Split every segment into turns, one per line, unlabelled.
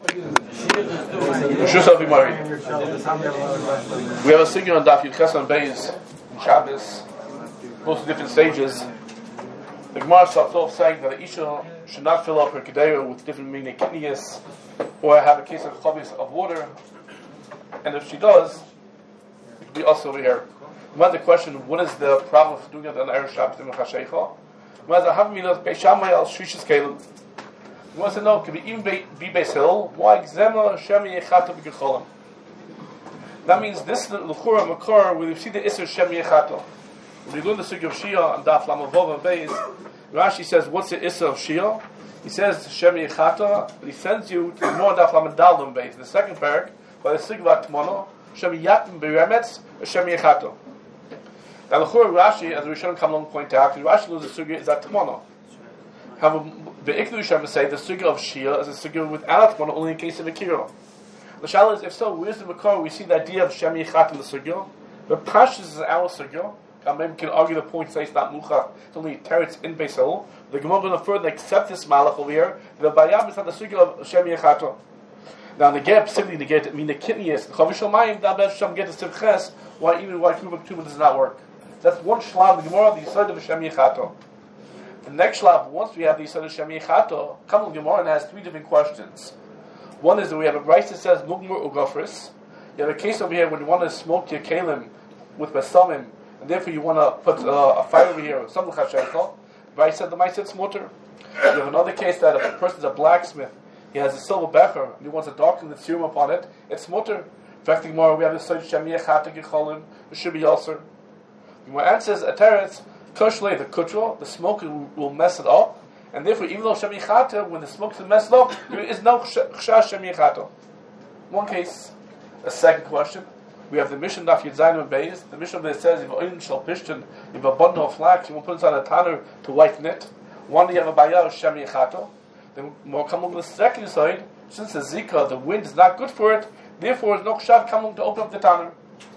We have a singer on Daf Yud Ches on Beis Shabbos, most different stages. The Gemara starts off saying that a Isha should not fill up her Kedera with different meaning kidneys or have a case of chavis of water, and if she does, it could be also over here. We have the question, what is the problem of doing it on Erev Shabbos in Chasheicha? We have the Havminos Beis Shammai al Shishis Kelim. We want to know, could be even be Beis Hill, why Gzema Shem Yechato B'Gecholim? That means this is the L'chura Makor where you see the Isser Shem Yechato. When you learn the Sugya of Shia and Daf Lamavov and Beis, Rashi says, what's the Isser of Shia? He says Shem Yechato, and he sends you to the more Daf Lamadal and Beis. The second parak, by the Sugya Tmono, Shem Yatim B'Remetz, Shem Yechato. Now L'chura Rashi, as the Rishon come along point out, Rashi knows the Sugya is at Tmono. However, the Iklu Yishem say the Sugya of Shia is a Sugya without Tmono, only in case of Akira. The Shaila is, if so, where's the Makor? We see the idea of Shem Yechat in the Sugya. The Pashas is our Sugya. Maybe we can argue the point, say it's not Mucha, it's only Teretz in Beis Hill. The Gemara going to further accept this Malach over here. The Bayam is not the Sugya of Shem Yechato. Now, the Geb, simply to get, I mean, the kidneys, the Chavish Shamayim, the Abed Shem get the Sivches, why Kruvak Tumah does not work. That's one Shlav, the Gemara, the Yisod of Shem Yechato. The next Shlav, once we have the Yisod of Shem Yechato, come to the Gemara and has three different questions. One is that we have a Bryce that says Mugmur Ugofris. You have a case over here when you want to smoke your kalim with basamim, and therefore you want to put a fire over here, something chashaycha. Bryce said the mice said smoter. You have another case that a person's a blacksmith. He has a silver becher and he wants to darken the serum upon it. It's smoter. In fact, tomorrow we have the side shemiyah chatek yicholim. It should be also. The answer is a teretz kushle the kutro. The smoke will mess it up. And therefore, even though Shem Yechato, when the smoke is messed up, there is no Chashash Shem Yechato. One case. A second question. We have the mission Daf Yud Zayin and Beis. The mission that says, if Oin Shal Pishtin, if a bundle of flax, you want to put inside a tanner to whiten it. One, you have a bayah of Shem Yechato. Then more come on the second side, since the Zika, the wind is not good for it, therefore, there's no Chashav coming to open up the tanner.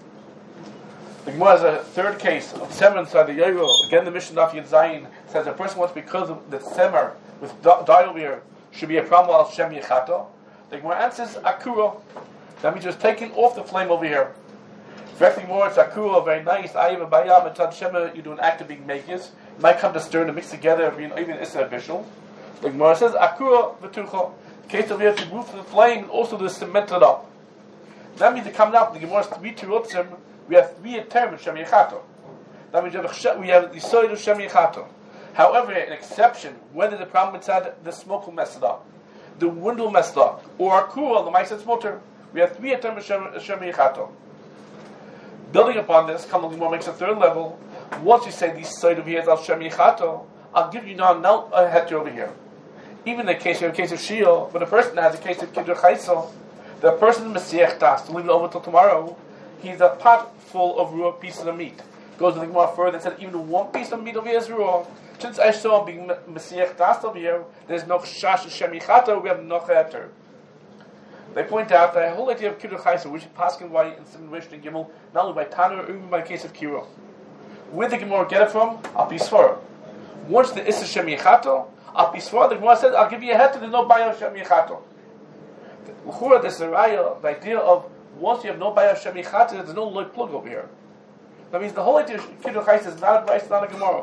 The Gemara has a third case of Semer inside the Yoyo. Again, the mission Daf Yud Zayin says a person wants because of the Semer with dye over here should be a problem al Shem Yechato. The Gemara answers Akura. That means it's taking off the flame over here. Directly more, it's Akura, very nice. Ayiv and Bayam and Tad Shema, you do an act of being makers. You might come to stir and mix together, being even Issa Bishul. The Gemara says Akura V'tucha. The case over here, to move the flame and also to cement it up. That means to come out, the Gemara has three Tirutzim. We have three terms Shem Yechato. That means we have the side of Shem Yechato. However, an exception, whether the problem inside the smoke will mess it up, the wind will mess it up, or Akura, the mice motor. We have three terms Shem Yechato. Building upon this, Kamal Gemara makes a third level. Once you say this side of here is al Shem Yechato, I'll give you now a heter over here. Even in the case of Shia, when a person has a case of Kiddur Chaisel, the person Mesiach Das to leave it over till tomorrow. He's a pot full of raw pieces of meat. Goes a little more further and said even one piece of meat over here is raw. Since I saw being Mesiach Das over here, there's no Chash Shem Yechato, we have no Heter. They point out that the whole idea of Kiddur Chaisel, which is Paskin Why in Simon Rish and Gimel, not only by Tanner or even by the case of Kiro. Where the Gemara get it from? Al Pisvar. Once the Issa Shem Yechato, Al Pisvar, the Gemara says, I'll give you a Heter, there's no Bayo Shem Yechato. L'chura, this is a raya, the idea of once you have no Bayo Shem Yechato, there's no loy plug over here. That means the whole idea of Kiddur Chaisel is not a Bryce, not a Gemara.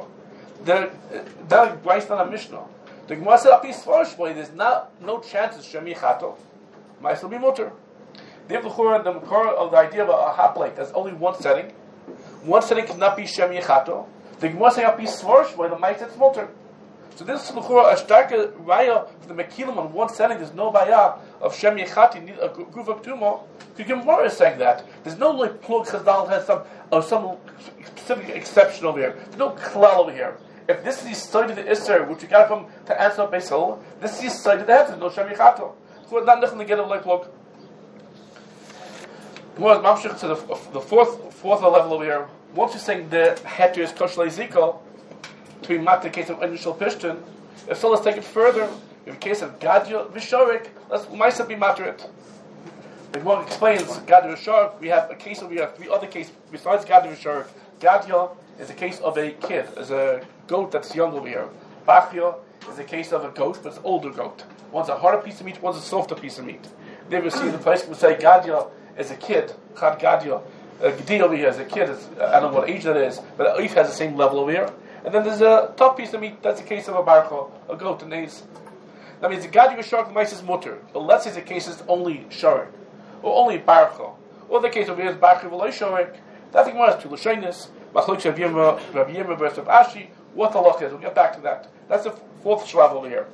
Not a Bryce, not a Mishnah. The Gemara said, Al Pisvar, there's no chance of Shem Yechato. Might still be mutter. The Makor of the idea of a hot plate, there's only one setting. One setting cannot be Shem Yechato. The Gemara say Al Pisvar, the might it's mutter. So this is L'chura, a starker raya for the Mekilim on one setting, there's no bayah of Shem Yechato, you need a group of Tumo. The Gemara is saying that. There's no like plug Chazal has some specific exception over here. There's no klal over here. If this is the side of the Isser, which you got from to answer Beis Hill, this is the side of the head, there's no Shem Yechato. So we're not nothing to get a like plug. Gemara is mamshich to the fourth level over here. Once you're saying the heter is kosher zika, to be mat the case of initial pishtin. If so, let's take it further. In the case of Gadya Vishorik, let's Maisa be matter it. The Gemara explains Gadya Vishorik. We have three other cases besides Gadya Vishorik. Gadya is a case of a kid, is a goat that's young over here. Bachya is a case of a goat, but it's an older goat. One's a harder piece of meat, one's a softer piece of meat. Never see the place would say Gadia is a kid, Chad Gadia. Gdi over here is a kid, I don't know what age that is, but Eif has the same level over here. And then there's a tough piece of meat, that's a case of a barcho, a goat, an ace. That means the Gadia Shark mice is mutter, but let's say the case is only Shark, or only barcho. Or the case over here is barcho v'loy Shark. That's the Gemara is two Lashonis, Machlok Rav Yirmiyah versus Rav Ashi. What the halach is, we'll get back to that. That's the fourth shlav over here.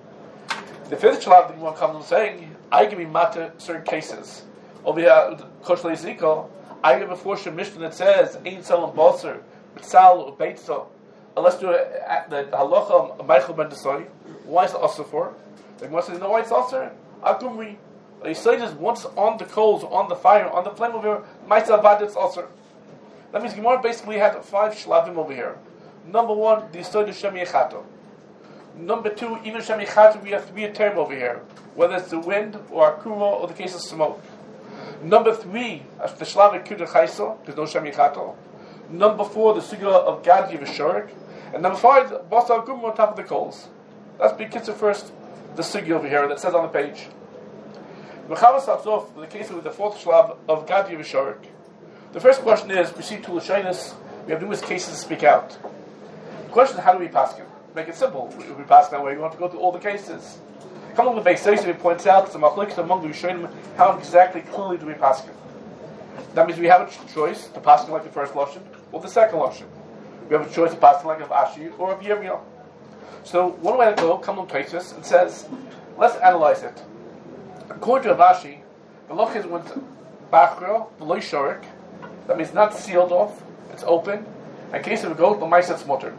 The fifth shlav, the Gemara comes and saying, I give me matter certain cases. Over here, Kosher Ziko, I give a portion Mishnah that says, Ein Sal and Basar, B'tzal or Beitza. Let's do the halacha of Michael ben Desai. Why is it also for? The Gemara says, you know why it's also? Akumri. The Yisrael is once on the coals, on the fire, on the flame over here, Ma'aseh Avad, it's also. That means Gemara basically had 5 shlavim over here. Number 1, the Yisrael is Shem Yechato. Number 2, even Shem Yechato, we have to be a term over here, whether it's the wind or Akuma or the case of smoke. Number 3, the Shlav Kudah Chaisa, there's no Shem Yechato. Number 4, the Sugya of Gadi V'Shorik. And number 5, Basar Gumra on top of the coals. That's because first, the Sugya over here that says on the page. Mechava starts off with the case of the 4th Shlav of Gadi V'Shorik. The first question is, we see two Lashonis, we have numerous cases to speak out. The question is, how do we pass it? Make it simple. We pass that way, we don't have to go through all the cases. Come on with Beis Yosef, he points out the machlokes among the Rishonim, how exactly clearly do we pass it? That means we have a choice to pass it like the first Lashon or the second Lashon. We have a choice to pass it like of Ashi or of Yirmiyah. So one way to go, come on Taisus and says, let's analyze it. According to Rashi, the loch is when Bachra, the Loy Shorik, that means not sealed off, it's open. In case of a goat, the mice it's mutter.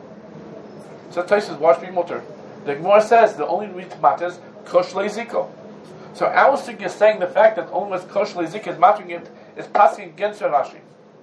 So Taisus, why should be mutter? The Gemara says the only reason it matters Kosh Leiziko. So our sugya is saying the fact that only with Kosh Leiziko is mattering it is passing against Rashi.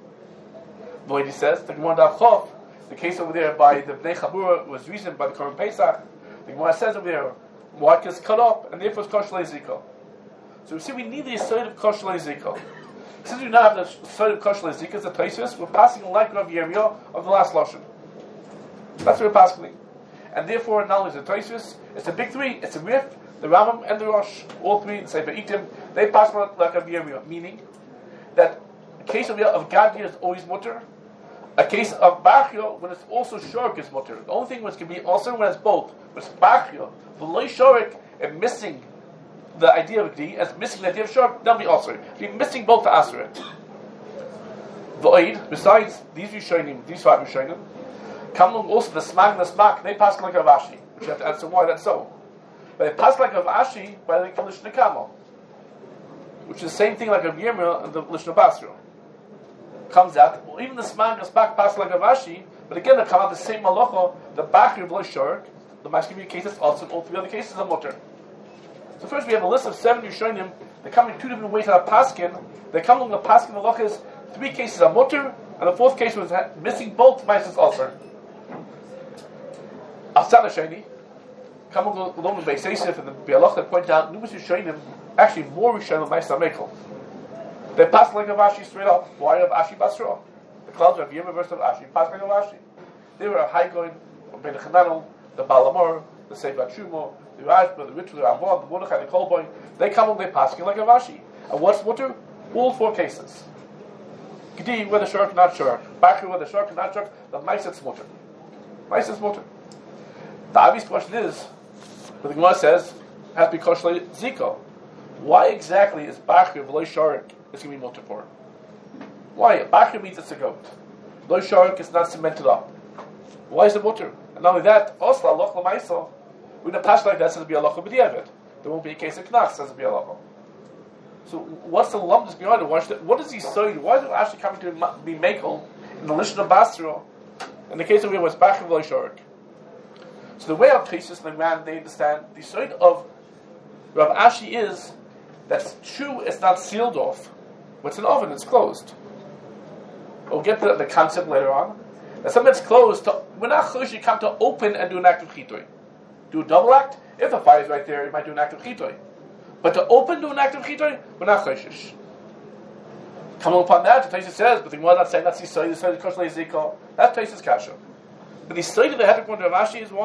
But he says, the Gemara Dav Chof, the case over there by the Bnei Chabura was reasoned by the Korban Pesach. The Gemara says over there, Mark is cut off, and therefore it's Kosh Leiziko. So we see we need the side of Kosh Leiziko. Since we now have the side of Kosh Leiziko as a Taisus, we're passing like Rav Yirmiyah of the last Lashon. That's what we're passing. And therefore, not only is it Taisus, it's the big 3, it's the Rif, the Rambam, and the Rosh, all 3, the Sefer Itim, they pass like Rav Yirmiyah, meaning that a case of Gadia is always mutter, a case of Bachio, when it's also Shorik, is mutter. The only thing which can be also when it's both, but it's Bachio, the Loy Shorik, and missing the idea of Gdi, as missing the idea of Shorik, that'll be also. If you're missing both to answer it. V'oid, besides these Rishonim, these 5 Rishonim, come along also the Smak, they pass like Rav Ashi, which you have to answer why that's so. But they pass like Rav Ashi by the Lishna Kamo, which is the same thing like Rav Yirmiyah and the Lishna Basra. Comes out, well, even the Smak pass like Rav Ashi, but again they come out the same Malacha, the Bachir B'lo Shorik, the Mashkivi cases also, all 3 other cases are mutter. So first we have a list of 7 Rishonim, they come in 2 different ways out of Paskin, they come along the Paskin Malachas, 3 cases are mutter, and the 4th case was missing both Maises also. Asana Shani, come along with Beis Yosef and the Bialach, they point out numerous Rishonim, actually more Rishonim than Maises Mekel. They pass like Rav Ashi straight up. Why Rav Ashi Basra? The clouds of Yirmiyah versus Rav Ashi pass like Rav Ashi. They were a high going, Ben Chananel, the Balamor, the Sefer Shumo, the Rashba, the Ritual, the Ramon, the Mordechai, the Kolboy. They come along, they pass like Rav Ashi. And what's mutter? All 4 cases. Gdi, whether Shirk, not Shirk. Bakri, whether Shirk, not Shirk. The Maiset's mutter. Maiset's mutter. The obvious question is, what the Gemara says, has to be Kosh Ziko. Why exactly is Bakri v'lo Shirk is going to be mutter for? Why? Bakri means it's a goat. Lo Shirk is not cemented up. Why is it mutter? And not only that, also Allah L'maisa, we're going to pass like that, says it'll be Allah B'diavad. There won't be a case of Knas, says it'll be Allah. So what's the lumpness behind it? What does he say? Why is it actually coming to be Mekel in the Lishon of Basra? In the case of it was Bakri v'lo Shirk. So the way of Taisus and the man, they understand the side of Rav Ashi is that's true, it's not sealed off. What's an oven? It's closed. We'll get to the concept later on. That something that's closed, we're not chush, you come to open and do an act of chitoy. Do a double act. If the fire is right there, you might do an act of chitoy. But to open, do an act of chitoy, we're not chushish. Come upon that, the Taisus says, but the Gemara not saying that's the Kosh Leiziko. That's Taisus Kasha. But the side of the head of Rav Ashi is why?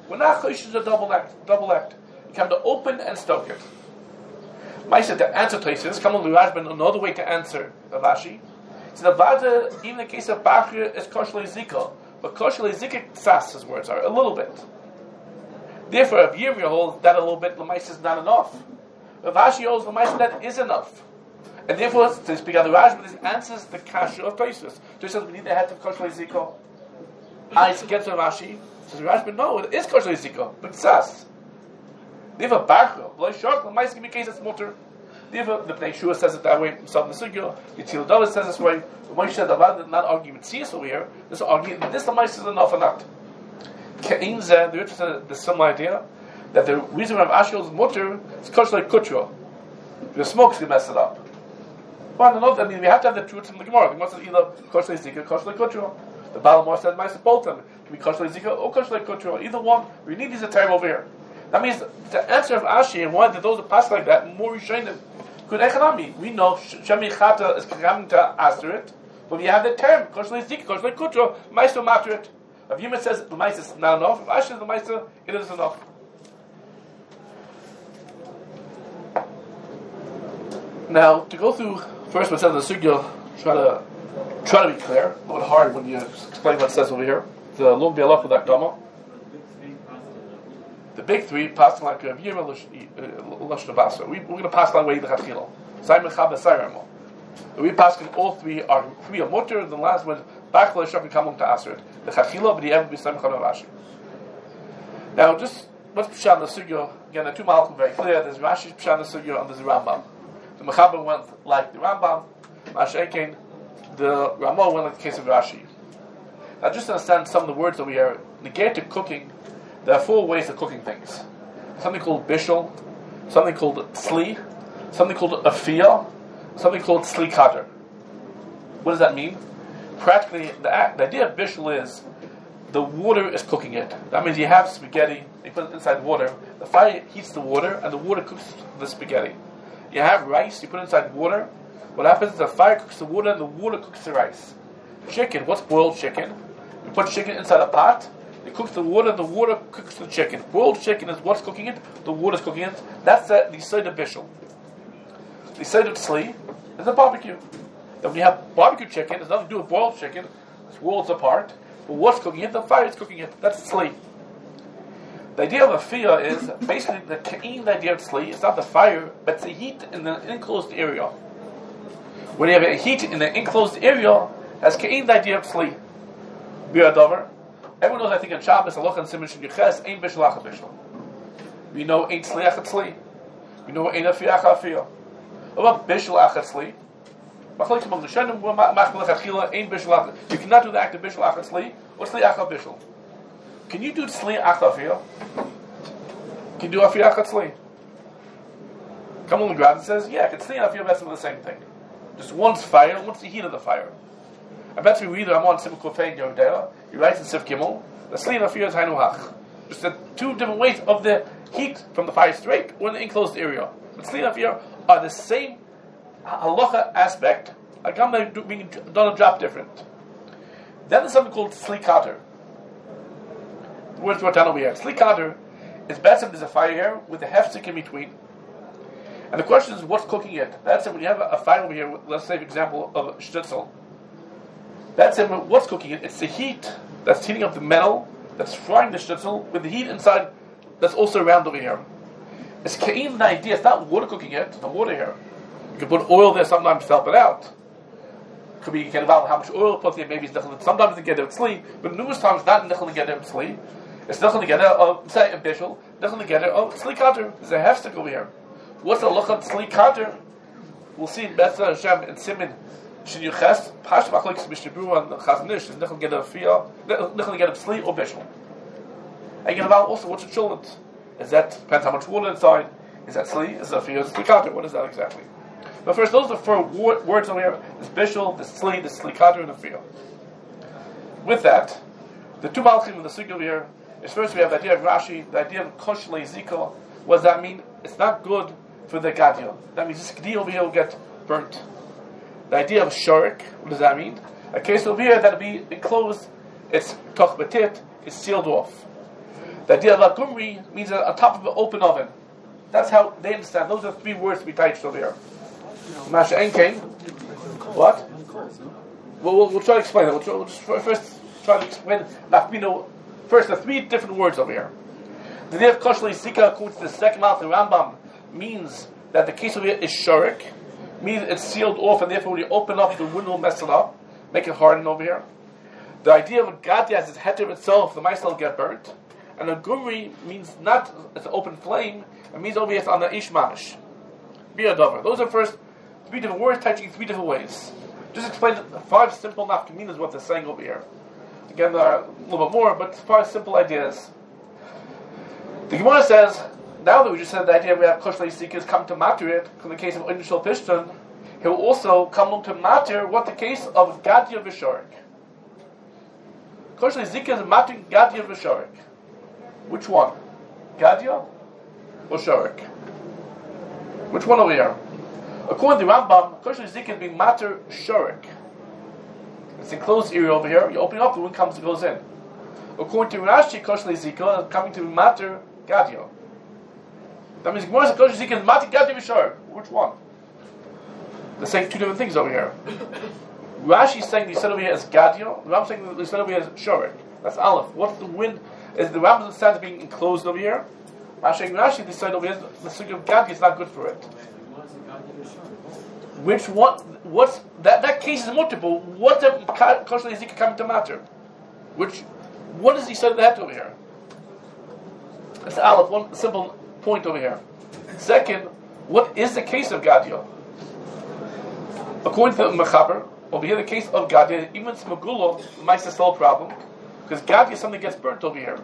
We're not choishes a double act. You come to open and stoke it. Maisa to answer places, come on the Rashban, another way to answer Rashi. So the Vada, even in the case of Bachir, is kosher zika. But kosher zika tzas, his words are, a little bit. Therefore, if Yirmiyah holds that a little bit, Lamaisa is not enough. If Rashi holds Lamaisa, that is enough. And therefore, to speak out the Rashban, this answers the kasha of Tosfos. Tosfos says we need the head of kosher zika. It's against Rashi. Says Rashban, no, it is kosher zika, but tzas. Therefore, Bachir, Lo Shok, Lamaisa can be case it's mutter. Therefore, the Pnei Shua says it that way himself in the Sugya. The Tzil David says this way. The Moshe said, "Avad not argue with Tzis over here. This argue this the Moshe is enough or not." Kein Zeh, the Ritz said the similar idea that the reason of Ashel's mutter is kosher like kutra. The smoke's gonna mess it up. Well, no, I mean we have to have the truth from the Gemara. The Gemara says either kosher like zika, kosher like kutra. The Balamor said, "Ma'aseh both of them can be kosher like zika or kosher like kutra. Either one. We need these a term over here." That means the answer of Ashi and why did those that pass like that more Rishonim. Good economy. We know Shemi Chata is coming to answer it, but we have the term kosher like zika, kosher like kutra. Ma'aseh matter it. If Yima says the Ma'aseh is not enough, if Ashi says the Ma'aseh it is enough. Now to go through first what it says in the Sugya, try to be clear. A little hard when you explain what it says over here. The Lum Bialach with that Dama. The big three pass like Rav Yirmiyah Lashon Basra. We're going to pass that way the Chachila. Simon Chaba Sayramo. We pass all three are mutter. And the last one Bachla Shok and Kamon to answer it. The Chachila, but the Ev be Simon Chaba Rashi. Now just let's push on the Sugya again. The two Malachim very clear. There's Rashi's push on the Sugya and there's the Rambam. The Mechaber went like the Rambam. Mashiach the Ramah went like the case of Rashi. Now just to understand some of the words over here. Negate to cooking. There are four ways of cooking things. Something called bishul, something called tzli, something called afiyah, something called tzli kader. What does that mean? Practically, the idea of bishul is the water is cooking it. That means you have spaghetti, you put it inside water, the fire heats the water, and the water cooks the spaghetti. You have rice, you put it inside water, what happens is the fire cooks the water, and the water cooks the rice. Chicken, what's boiled chicken? You put chicken inside a pot, it cooks the water cooks the chicken. Boiled chicken is what's cooking it, the water's cooking it. That's the side of bishul. The side of tzli is a barbecue. Then when you have barbecue chicken, it's nothing to do with boiled chicken, it's worlds apart. But what's cooking it? The fire is cooking it. That's tzli. The idea of a fiyah is basically the kain idea of tzli. It's not the fire, but it's the heat in the enclosed area. When you have a heat in the enclosed area, has kain the idea of tzli. Biradover. Everyone knows, I think, in Shabbos, Allah and Simon Shemyiches, Ein Bishul Acha Bishul. We know Ein Tzli Acha Tzli. We know Ein Afiyah Acha Afiyah. What about Bishul Acha Tzli? Machlokes among the Rishonim, Machmal Lechatchila, Ein Bishul Acha. You cannot do the act of Bishul Acha Tzli or Tzli Acha Bishul. Can you do Tzli Acha Afiyah? Can you do Afiyah Acha Tzli? Come on the ground and says, yeah, Tzli and Afiyah are the same thing. Just one's fire, one's the heat of the fire. I bet we read Ramon Simon Kofein Yodea. He writes in Sif Gimel, the Tzli and Afiyah is Hainuhach. Just the two different ways of the heat from the fire straight or in the enclosed area. The Tzli and Afiyah are the same halacha aspect. Like I'm being done a job different. Then there's something called Tzli Kader. The words were done over here. Tzli Kader is better if there's a fire here with a hefsek in between. And the question is, what's cooking it? That's it. When you have a fire over here, let's say, for example, of shtetzel. That's it. What's cooking it? It's the heat that's heating up the metal, that's frying the shtetzel with the heat inside that's also around over here. It's kain the idea. It's not water cooking it. The water here. You can put oil there sometimes to help it out. Could be you can evaluate how much oil put there. Maybe it's nichel. Sometimes it's together with tzli, but numerous times not nichel together with tzli. It's nichel together of say a bishul, nichel together of tzli kater. There's a hefsek over here. What's the look of tzli kater? We'll see in Betzah Hashem and Simin. Shin Yuches, Pash Machlokes Mishnebru and Chaznish is nichel together fiyah, nichel together tzli or bishul. And you can evaluate also what's the chulent. Is that depends how much water inside? Is that tzli? Is that fiyah? Is tzli kater? What is that exactly? But first, those are the four words over here. This bishul, this tzli kater, and the fiyah. With that, the two malachim in the sugya over here is first we have the idea of Rashi, the idea of kosher zika. What does that mean? It's not good for the gadia. That means this gdi over here will get burnt. The idea of shorik, what does that mean? A case over here that'll be enclosed, it's toch betit, it's sealed off. The idea of agumri means on top of an open oven. That's how they understand. Those are 3 words to be touched over here. Masha Enkein. What? We'll try to explain it. We'll just first try to explain first the 3 different words over here. The idea of Kosher Zika, according to the second mouth of the Rambam, means that the case over here is shorik, means it's sealed off, and therefore when you open up the window, mess it up, make it harden over here. The idea of a gadya as its heter itself, the mice will get burnt. And a gumri means not it's an open flame, it means over here it's on the ish mamish. Biyadavar. Those are first 3 different words touching 3 different ways. Just explain 5 simple nafkaminas what they're saying over here. Again, there are a little bit more, but 5 simple ideas. The Gemara says, now that we just said the idea we have Kosher Seekers come to matter it, in the case of initial Pishton, he will also come to matter what the case of Gadya Vishorik. Kosher Seekers matter Gadya Vishorik. Which one? Gadya or Shorik? Which one over here? According to Rambam, Kosher Seekers being matter Shorik. It's enclosed area over here. You open it up, the wind comes and goes in. According to Rashi, Kosher Zika is coming to matter Gadya. That means Gemara says Kosher Zika is matter Gadya Vishorik. Which one? They're saying 2 different things over here. Rashi is saying they said over here as Gadya. The Rambam is saying they said over here as Shorik. That's Aleph. What's the wind? Is the Rambam stands being enclosed over here? Rashi they said over here the sugi of Gadya is not good for it. Which one? What's that case is multiple. What the Kosher Zika coming to matter? What does he say to that over here? That's Aleph, one simple point over here. Second, what is the case of Gadya? According to Mechaber, over here the case of Gadya, even Smagula might still a problem, because Gadya something gets burnt over here.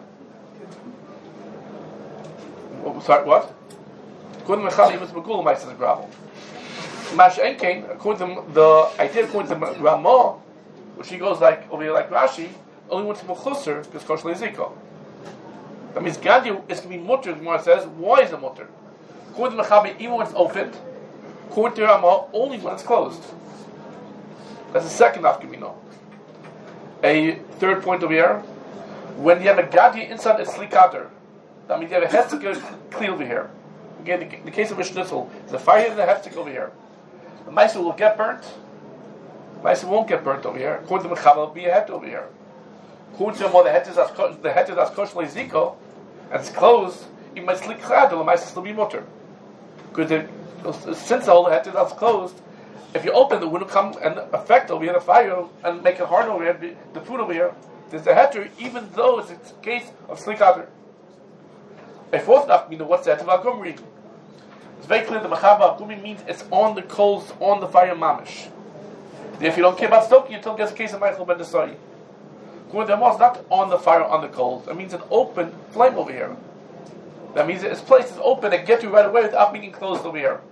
Sorry, what? According to Mechaber, even Smagula might still a problem. Mash Enkein, according to the idea, according to Ramah, which he goes like over here like Rashi, only when it's Mechusser, because Kosher Zika. That means Gadya is going to be mutter, the Gemara says. Why is it mutter? According to Mechaber, even when it's opened. According to Ramah, only when it's closed. That's the second nafkamino. A third point over here. When you have a Gadya inside a slikater, that means you have a heftik clear over here. Again, in the case of a schnitzel, the fire in the heftik over here. The mice will get burnt. The mice won't get burnt over here. According to Mechaber, it'll be a het over here. According to the heter that's Kosher Zika, and it's closed, you might sleep chad, the mice will still be mutter. Because since the whole heter that's closed, if you open, the wind will come and affect over here the fire and make it hard over here, the food over here. There's a heter, even though it's a case of slikater. A fourth nafkamina, what's the heter of agumri? It's very clear the Mechaber agumri means it's on the coals, on the fire mamish. If you don't care about stoking until it gets a case of Michael ben Desai. When the is not on the fire, on the coals. It means an open flame over here. That means its place is open and get you right away without being closed over here.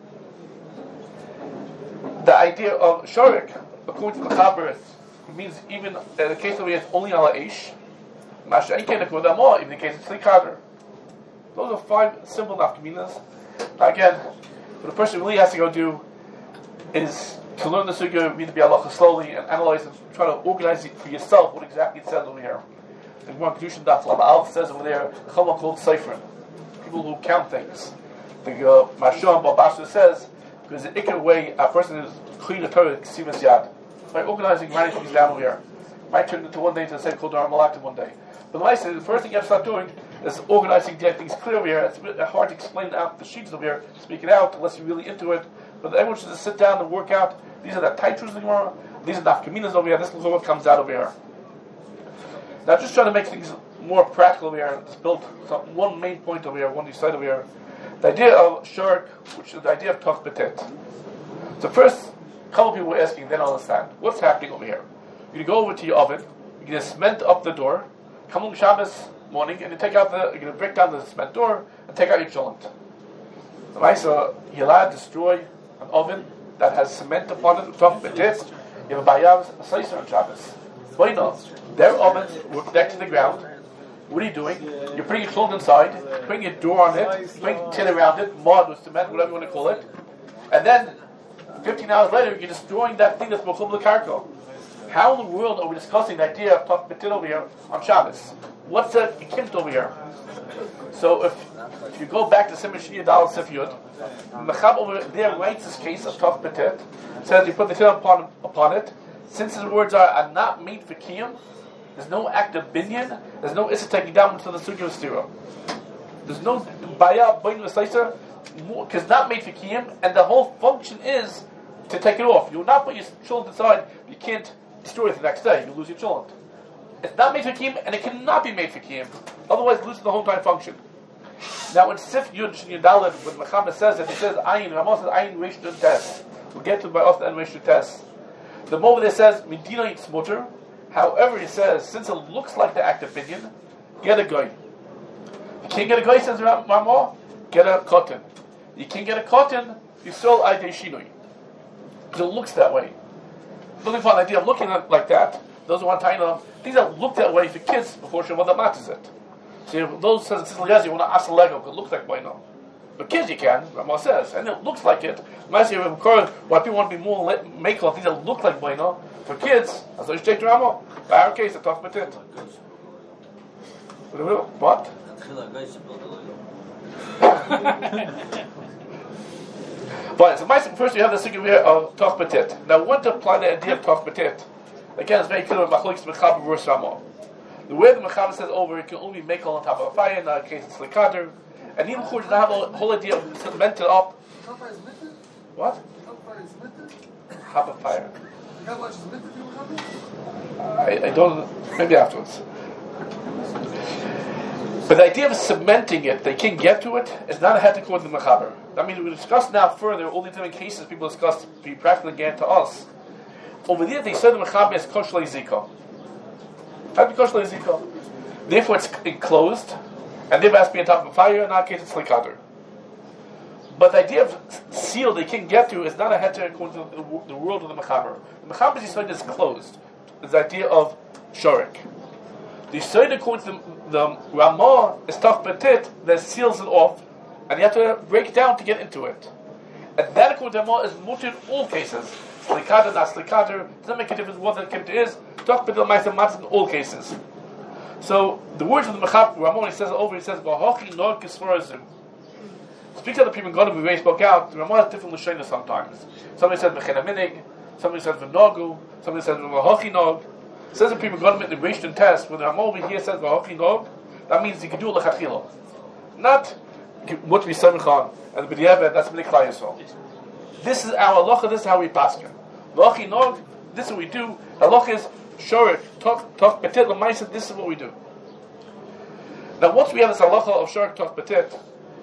The idea of Shorik, according to the Mechaber, means even in the case over here, it's only ala ish. Masha Enkein, according to Ramah, even in the case of Slikater. Those are 5 simple nafkaminas. Now again, what a person really has to go do is to learn the sugya, you need to be halacha slowly and analyze and try to organize it for yourself what exactly it says over here. The Gemara Kedushin Daf Lav Aleph says over there, Chama called Seifrim, people who count things. The Mashon Babasha says, because the ikar way a person is clean the Torah, Ksivas Yad. By organizing, writing things down over here. Might turn into one day to say called Dharma Malakta one day. But like I said, the first thing you have to start doing is organizing, getting things clear over here. It's a bit hard to explain out the sheets over here, speak it out, unless you're really into it. But everyone should just sit down and work out. These are the taitrus of the Gemara. These are the nafkaminas over here. This is what comes out over here. Now, just trying to make things more practical over here. Just build one main point over here, one side over here. The idea of shirk, which is the idea of toch betet. So first, a couple people were asking, then I'll understand. What's happening over here? You go over to your oven. You get cement up the door. Come on Shabbos morning, and you're going to break down the cement door and take out your cholent. So you're allowed to destroy an oven that has cement upon it, top of it. You have a bayav's a slicer on Shabbos. What do you know? Their ovens were connected to the ground. What are you doing? You're putting your clothes inside, putting your door on it, putting tin around it, mud or cement, whatever you want to call it. And then, 15 hours later, you're destroying that thing that's Mochum L'Karko. How in the world are we discussing the idea of Tach B'Tit over here on Shabbos? What's the kimt over here? So if you go back to Simon Shia Dal Sif Yud, Mechab over there writes this case of Tach B'Tit, says you put the tit upon it, since his words are not made for Kiyam, there's no act of binyan, there's no issa taking down to the Sugya of Stira. There's no Baya, Bain V'Saisa, because not made for Kiyam, and the whole function is to take it off. You will not put your children aside, you can't destroy it the next day, you lose your children. It's not made for Kiyam, and it cannot be made for Kiyam. Otherwise, it loses the whole entire function. Now, when Sif Yud Shin Yudalad, when Muhammad says that, he says, Ayin, Ramah says, Ayin Reish Test. We'll get to it by us and Reish Test. The moment it says, Medina eats mutter, however, he says, since it looks like the act of binyan, get a guy. You can't get a guy, says Ramah, get a cotton. You can't get a cotton, you sell Aydei Shinui. Because it looks that way. Looking for an idea of looking at it like that, those who want to things that look that way for kids before Shabbat matters it. So those says it's Yaz, you want to ask a Lego because it looks like Baino. But kids you can, Ramah says, and it looks like it. Why people want to be more make of things that look like Baino. For kids, as I take Ramah, by our case, I talk about it. What? Fine, so first we have the sugya here of Toch B'Tit. Now, when to apply the idea of Toch B'Tit? Again, it's very clear with Machlokes Mechaber versus Ramah. The way the Mechaber says over, it can only make on top of a fire, in our case it's Likader. And even Chur doesn't have a whole idea of cemented up. What? Top of fire. I don't, maybe afterwards. But the idea of cementing it, they can't get to it, is not a head according to the Mechaber. I mean, we discuss now further all the different cases people discuss, be practical again to us. Over there, they said the Mechaber is kosher le'zika. How to be kosher le'zika? Therefore, it's enclosed, and therefore it has to be on top of a fire, in our case, it's likader. But the idea of seal they can't get to is not a heter according to the world of the Mechaber. The Mechaber's Yisod is closed. It's the idea of shorik. The Yisod according to the Ramah is Toch B'Tit that seals it off, and you have to break down to get into it. And that according to Ramah is mutter in all cases. Slikada, not slikada, doesn't make a difference what the kimta is. Toch B'Tit Ma'aseh Matzah in all cases. So the words of the Mechaber, Ramah, he says it over, he says, V'hochi nor kisforazim. Speaks of the people going to be very spoke out. The Ramah has different lashonos sometimes. Somebody says Mechena Minig, somebody says V'nogu, somebody says V'hochi nog. Says the people going to make the Reish and test. When the Ramah over here says V'hochi nog, that means you can do lechatchila. Not what we say Mechan and the B'diavad, that's B'nei Klal Yisrael. This is our halacha, this is how we paskin. V'hochi nog, this is what we do. Halacha is shorik, Toch B'Tit, l'maisa, this is what we do. Now once we have this halacha of shorik, Toch B'Tit,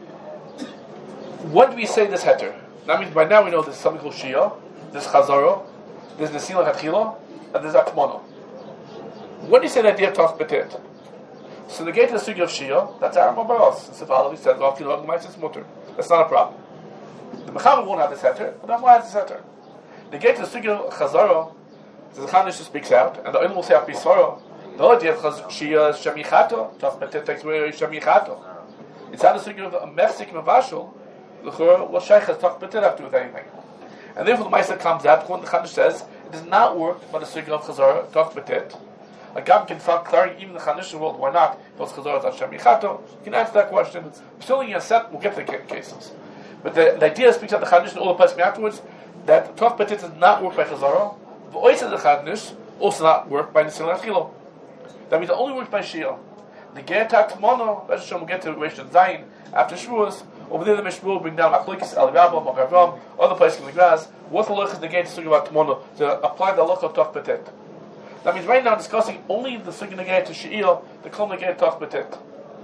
when do we say this heter? That means by now we know there's something called Shia, there's Chazara, there's Nesila Hatchila, and there's Atmana. When do you say the idea of Toch B'Tit? So the gate to the sugya of Shia, that's Aram Baros. Sifal, he says, that's not a problem. The Mechaber won't have this heter, but then why has this heter? The gate to the sugya of Chazara, the Chanish speaks out, and the Olim will say Apisara. The idea of Shia is Shemichato, Toch B'Tit takes away Shemichato. It's how the sugya of a Mefsik Mavashal. What Shaykh has Toch B'Tit have to do with anything? And therefore the Maisa comes out, when the Chanish says, it does not work by the sugya of Chazara, Toch B'Tit. A Gam can start clearing even the Chanish world, why not? Because Chazara is Hashem Yichato. You can answer that question. Still in your set, we'll get to the cases. But the idea speaks out the Chanish and all the places afterwards, that Toch B'Tit does not work by Chazara. The Ois of the Chanish also not work by Nesila Achilo. That means it only works by Shia. The Gerta Tmono, let's show we'll get to Reish and Zayin after Shavuos. Over there, the Mishnah will bring down Machlokes, El Rabba, Makavam, other places in the grass. What's the look is the gate to about Tmono to apply the look of Toch B'Tit? That means right now discussing only the Sugya Negei to She'il, the Kol Negei Toch B'Tit.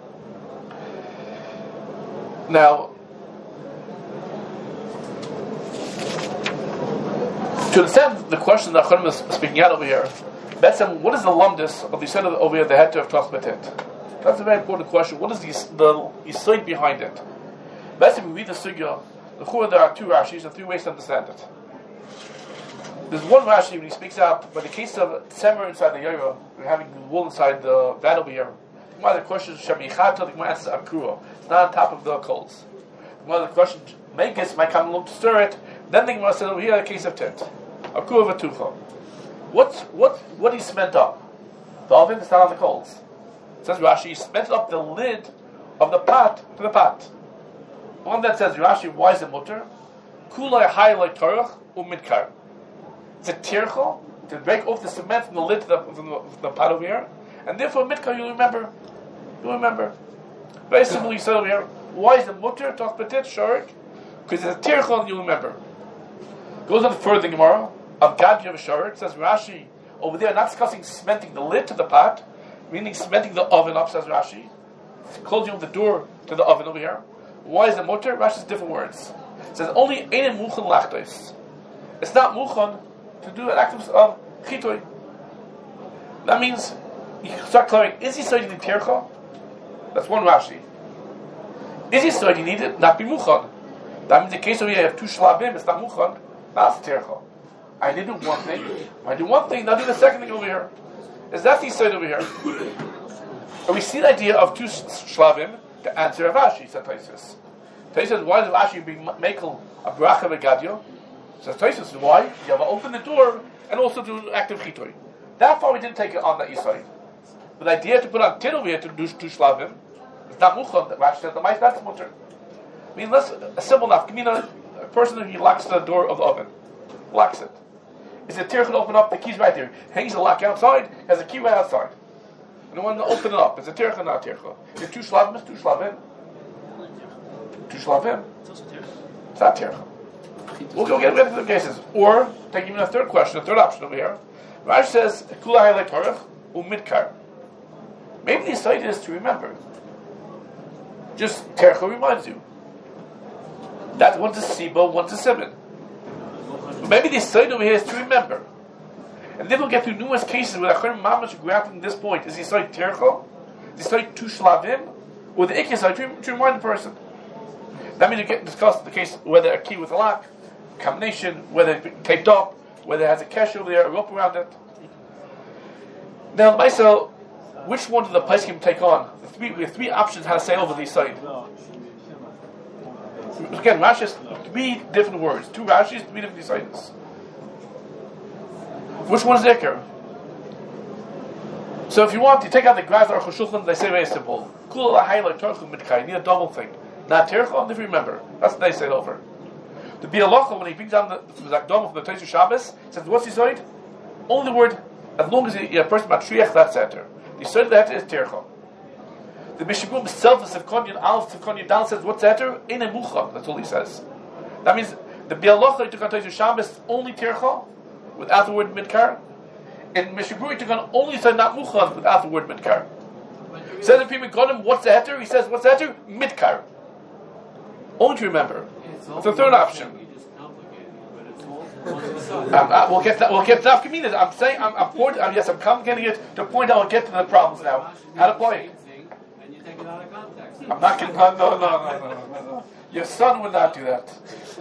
Now, to understand the question that Chaim is speaking out over here, that's what is the lumdus of the set over here, the heter of Toch B'Tit? That's a very important question. What is the yesod behind it? Best if we read the sugya, the Chur, there are two Rashis and three ways to understand it. There's one Rashi when he speaks out, by the case of Tzemer inside the Yera, we're having the wool inside the vat over here. The question is Shemichato, the Gemara answers Akura. It's not on top of the coals. The question Megis might come along to stir it. Then the Gemara says over here, the case of Tit. Akura Vatucha. What he cement up? The oven is not on the coals. It says Rashi, he cemented up the lid of the pot to the pot. One that says Rashi, why is it mutter? Kulai hay like torach umidkar. It's a tircha to break off the cement from the lid from the pot over here, and therefore midkar you'll remember. Very similarly, said over here, why is the mutter talk petit sharik? Because it's a tircha and you'll remember. Goes on further in the Gemara of Gad Yav Sharik, says Rashi over there, not discussing cementing the lid to the pot, meaning cementing the oven up, says Rashi, closing the door to the oven over here. Why is the mutter? Rashi says different words. It says only einen muchan lachtos. It's not muchan to do an act of chitoi. That means you start clarifying: is he studying the tircha? That's one Rashi. Is he studying need it not be muchan? That means in the case where you have two shlavim, it's not muchan, not tircha. I did do one thing. I do one thing, now do the second thing over here. Is that the side over here? And we see the idea of two shlavim to answer Rashi, said Taisus. Taisus, why does Rashi be makel a bracha v'gadyo? Says Taisus, why? You have to open the door and also do active chitoi. That far we didn't take it on the east side. But the idea to put on tin over here to do two shlavim, it's not muchon. That Rashi said the mice, that's mutter. I mean, let's a simple enough. A person who locks the door of the oven, locks it. Is the tircha to open up? The key's right there. Hangs the lock outside, has a key right outside. And the one to open it up. Is a tircha, not tircha. Is two shlavim? It's two shlavim. Two shlavim. It's not tircha. We'll go get rid of the cases. Or, take even a third question, a third option over here. Rashi says, Kula hay letorach umidkar. Maybe the site is to remember. Just tircha reminds you. That one's a sibo, one's a simon. Maybe the side over here is to remember. And then we'll get through numerous cases where the Acharim Mamash grabbing this point. Is he side tercho? Is he side two shlavim? Or the ikki side to remind the person? That means you can discuss the case whether a key with a lock, combination, whether it's taped up, whether it has a cash over there, a rope around it. Now, myself, which one do the Paiskim take on? We have three options how to say over the side. Again, Rashi has three different words. Two Rashis, three different deciders. Which one is Iker? So if you want, you take out the Graz or Choshulchan, they say very simple. Kula lahayla torchu midkai. You need a double thing. Not tercha, if you remember. That's what they say over. The Bialocha, when he brings down the Zakdom from the Teisu Shabbos, says, what's the side? Only the word, as long as you're a person matriach, that's enter. The side of that is tercha. The Mishabur himself, the Sevkonyan Alf, Sevkonyan Dal says, what's enter? In a mucha. That's all he says. That means the Bialocha took on Teisu Shabbos only tercha, without the word midkar. And Mishabur took on only said not mucha, without the word midkar. Says if people got him, what's the heter? He says, what's the heter? Midkar. Only to remember. It's the third option. We'll get to nafkaminas. I'm saying, I'm complicating it to point out. We'll get to the problems now. How to play it.
And you take it out of context.
I'm not going to. No. Your son would not do that.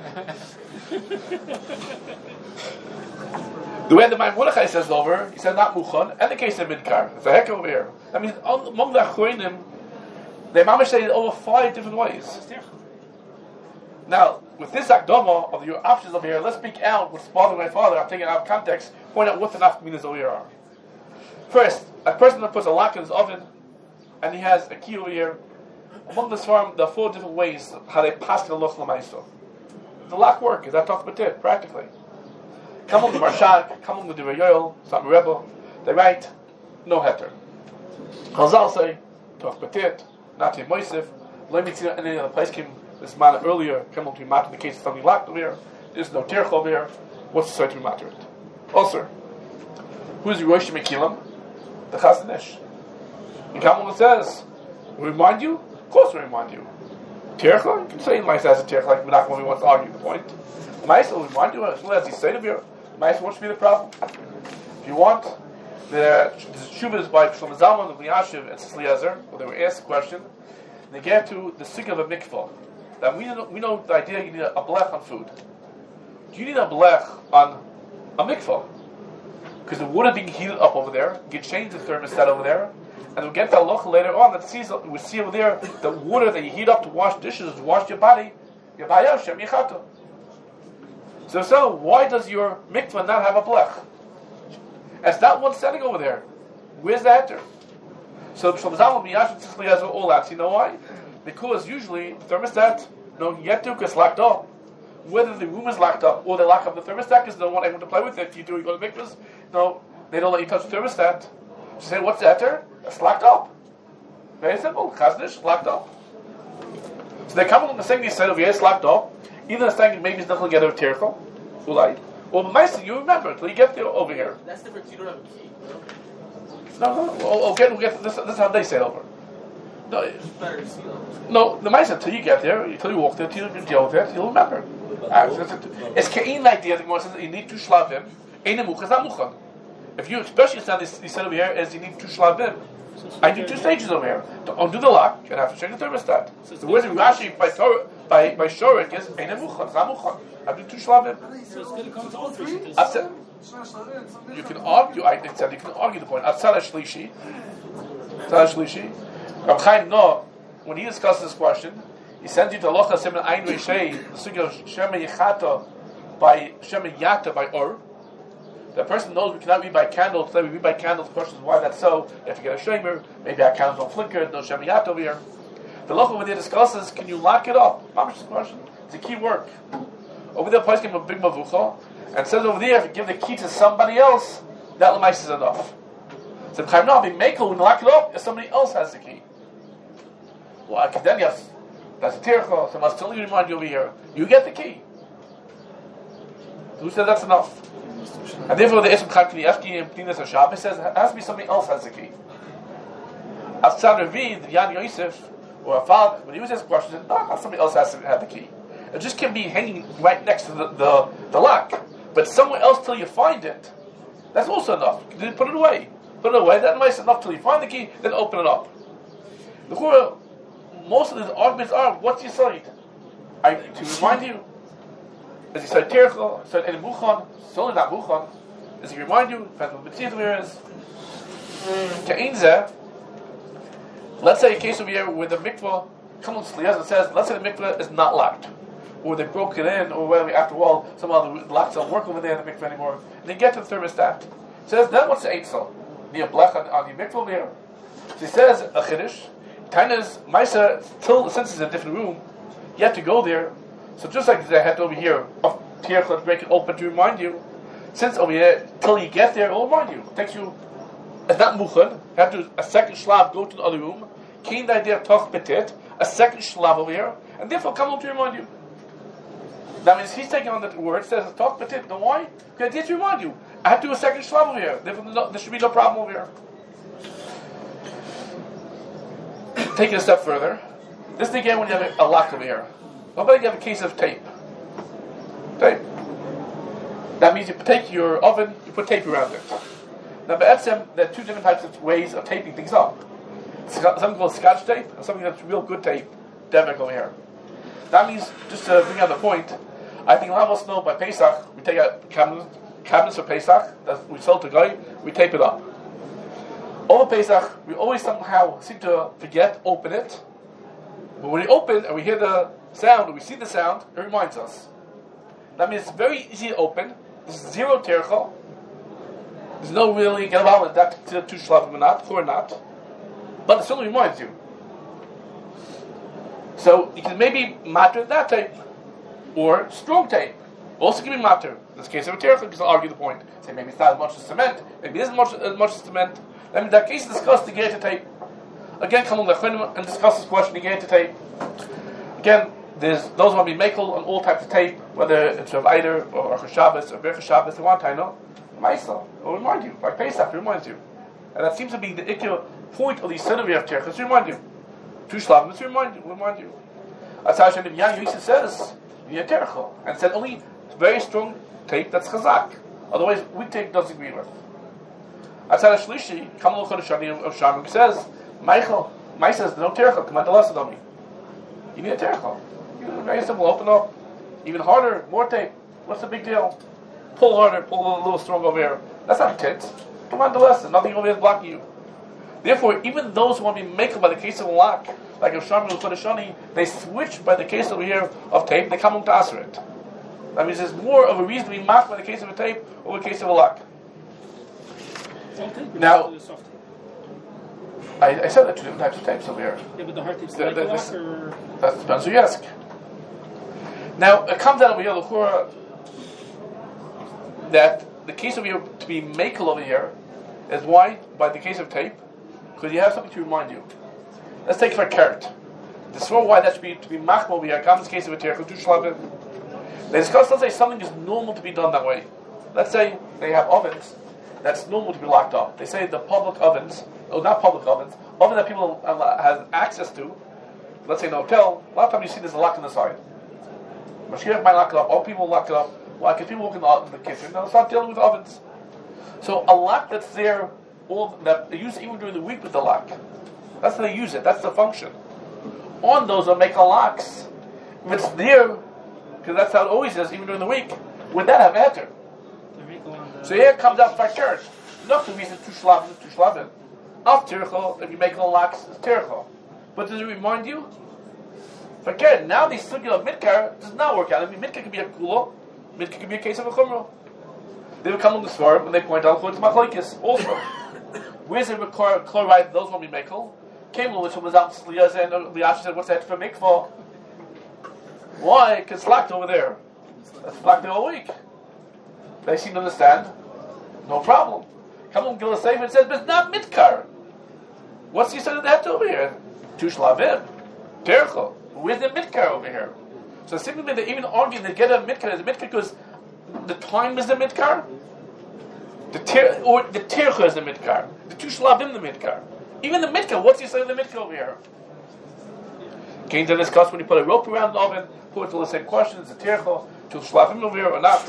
The way the Maimon Mordechai says over, he said not muchon, and the case of midkar. It's a heck over here. I mean, among the achronim, they mamish say it over 5 different ways. Now, with this akdama of your options over here, let's speak out what's bothering my father. I'm taking it out of context, point out what the nafkaminas over here are. First, a person that puts a lock in his oven, and he has a key over here. Among this farm, there are 4 different ways how they pass the loch l'maiso. The lock work is that talks about it practically. Come on the Marshak, come on the Divrei Yoel, some Rebbe. They write no heter. Chazal say talk about it, not to Moisef. Let me see any other place came. This man earlier came on to matter in the case of something locked over here. There's no terch over here. What's the side to matter it? Also, who's the Rosh Mekilim? The Chazon Ish. And Kamal says, we remind you? Of course we remind you. Tercha? You can say Maisa has a tercha like Menachem when he wants to argue the point. Maisa will remind you as well as he said of here. Maisa won't be the problem. If you want, the Shuvah is by Shlomo Zalman of Liashiv and Tzli Ezer, where they were asked a question, and they get to the sig of a mikvah. That we know the idea you need a blech on food. Do you need a blech on a mikvah? Because the water being heated up over there, you can change the thermostat over there, and we'll get to halacha later on that we see over there the water that you heat up to wash dishes, to wash your body, your bayashem, yichata. So why does your mikvah not have a blech? It's not one setting over there. Where's the heter? So Shlomo Zalman Miyashin Tzitli has all that. You know why? Because usually the thermostat, you get to it's locked up. Whether the room is locked up or they lock up the thermostat because they don't want anyone to play with it. You go to mikvahs, no, they don't let you touch the thermostat. You say, what's the heter? It's locked up. Very simple. Chaznish, locked up. So they come along the saying they said over here, it's locked up. Either the saying maybe it's not going to get a tearful, ulai. Or Maisa, you remember until you get there over here.
That's different. You don't have a key.
No. We'll get this. This is how they say it over. No,
It's better to seal it.
no. The Maisa until you get there, until you walk there, until you deal with it, you'll remember. It's Kain idea. The Gemara says that you need two shlavim. Eine mucha is not mucha. If you especially said this, you said over here is you need two shlavim. I do two stages over here. To undo the lock, you have to change the thermostat. The words in Rashi by Shorik is eine mucha, it's not mucha. I do two shlavim.
So it's going to come to all three?
I said, you can argue. I said you can argue the point. Atzal Shlishi. Rav Chaim Noah, when he discusses this question, he sends you to Locha Siman Ein Reishei, the sugya of Shema Yechata by Shema Yata by Or. The person knows we cannot read by candles. Today we read by candles. The question is why that's so. You have to get a shamer. Maybe our candles don't flicker. No Shema Yata over here. The Locha when he discusses, can you lock it up? Mama's question. It's a key word. Over there, place came a big mavucha, and says over there, if you give the key to somebody else, that lemais is enough. So Chaim Noah, be makel when you lock it up, if somebody else has the key. Well, then yes, that's a tircha. So I must tell you, remind you over here, you get the key. Who said that's enough? And therefore, the Ism Chaim Kniefki and Pninas HaShabbos says it has to be somebody else has the key. After Ravi, the Yan Yosef, or a father, when he was asked questions, no, somebody else has to have the key. It just can be hanging right next to the lock. But somewhere else till you find it, that's also enough. You put it away. Put it away. That might be enough till you find the key, then open it up. Most of these arguments are, what's your side? To remind you, as you said, Tircha, said in Muchan, it's only not Muchan. As he remind you, depends on what the where is. Ka'inzeh, let's say a case over here where the mikvah comes as it says, let's say the mikvah is not locked. Or they broke it in, or whether after a while somehow the locks don't work over there in the mikveh anymore. And they get to the thermostat. It says, then what's the eitzal? Near blech on the mikveh over here. So he says, a chiddush, Tainas, Maisa, since it's in a different room, you have to go there. So just like they had over here, of Tircha, break it open to remind you, since over here, till you get there, it'll remind you. It takes you, it's not muchad, you have to, a second shlav, go to the other room, kain the idea of toch betit, a second shlav over here, and therefore come home to remind you. That means he's taking on the word, it says toch betit, know why? Because I did remind you, I have to do a second shlav over here, therefore there should be no problem over here. Take it a step further. This is again when you have a lock over here. How about you have a case of tape? Tape. That means you take your oven, you put tape around it. Now, there are two different types of ways of taping things up. Something called Scotch tape, and something that's real good tape, Devik over here. That means, just to bring out the point, I think a lot of us know by Pesach, we take out cabinets for Pesach, that we sell to guy, we tape it up. Over Pesach, we always somehow seem to forget, open it. But when we open and we hear the sound, or we see the sound, it reminds us. That means it's very easy to open. There's zero tercha. There's no really get about with that to shlavim or not. But it certainly reminds you. So you can maybe matter that tape, or strong tape. Also can be matter. In this case of a tercha, because I'll argue the point. Say maybe it's not as much as cement, maybe it isn't as much as cement. Then in that case, discuss the Geita tape. Again, come on the Chinim and discuss this question, the Geita tape. Again, there's those who want to be makel on all types of tape, whether it's Rav Eider or Rosh Shabbos or Birch Shabbos. They want to know Maisa. It'll remind you, like Pesach, it reminds you, and that seems to be the ikka point of the Sinavir of Tirchas. To remind you, two Shlavim to remind you. That's how Hashem Yan Yosef says via Tircha, and said only very strong tape that's chazak. Otherwise, weak tape doesn't agree with. That's how Shlishi Kamal Chodeshani of Shamim says, Michael, says no Tircha. Come on, the lesson on me. You need a Tircha. Very simple, open up. Even harder, more tape. What's the big deal? Pull harder, pull a little stronger over here. That's not tit. Come on, the lesson. Nothing over here is blocking you. Therefore, even those who want to be makel by the case of a lock, like of Shamim Chodeshani, they switch by the case over here of tape, they come home to answer it. That means there's more of a reason to be mocked by the case of a tape or the case of a lock.
It's all tape.
Now-
It's soft tape.
I said there are two different types of tapes over here.
Yeah, but the hard tape's
The-
like
the-
a lock,
this-
or
That depends who you ask. Now, it comes out over here, l'chura, that the case over here, to be makel over here, is why? By the case of tape, because you have something to remind you. Let's take for a carrot. The swear why that should be to be machma over here, comes in the case of a tirchel, two shlavim. They discuss, let's say something is normal to be done that way. Let's say they have ovens that's normal to be locked up. They say the public ovens, not public ovens, oven that people have access to, let's say in a hotel, a lot of times you see there's a lock on the side. Mashgiach might lock it up, all people lock it up. Why? Because people walk in the kitchen, they'll start dealing with ovens. So a lock that's there, all that they use even during the week with the lock. That's how they use it, that's the function. On those they'll make locks. If it's there, because that's how it always is, even during the week, would that have heter?
the wrinkle on the...
So here comes out fakir. Not the reason two shlavim. Of tirchel, if you make locks, it's tirchel. But does it remind you? Fakir, now the sugya of midkar does not work out. I mean, midkar could be a kula, midkar could be a case of a chumrah. They would come on the svarim and they point out it's machlokes also. Where's the chloride? Those won't be mekel. Came which was out and Liashi said, "What's that for mikvah?" Why? Because it's locked over there. It's locked there all week. They seem to understand. No problem. Come on, Gila Sefer says, but it's not midkar. What's the side of that over here? Two shlavim. Tirchel. Where's the midkar over here? So simply they even arguing they get a midkar. The midkar because the time is the midkar. The tirchel is the midkar. The two shlavim the midkar. Even the midkar. What's the side of the midkar over here? Came to discuss when you put a rope around the oven, put it to the same question, is it tirchel, two shlavim over here or not?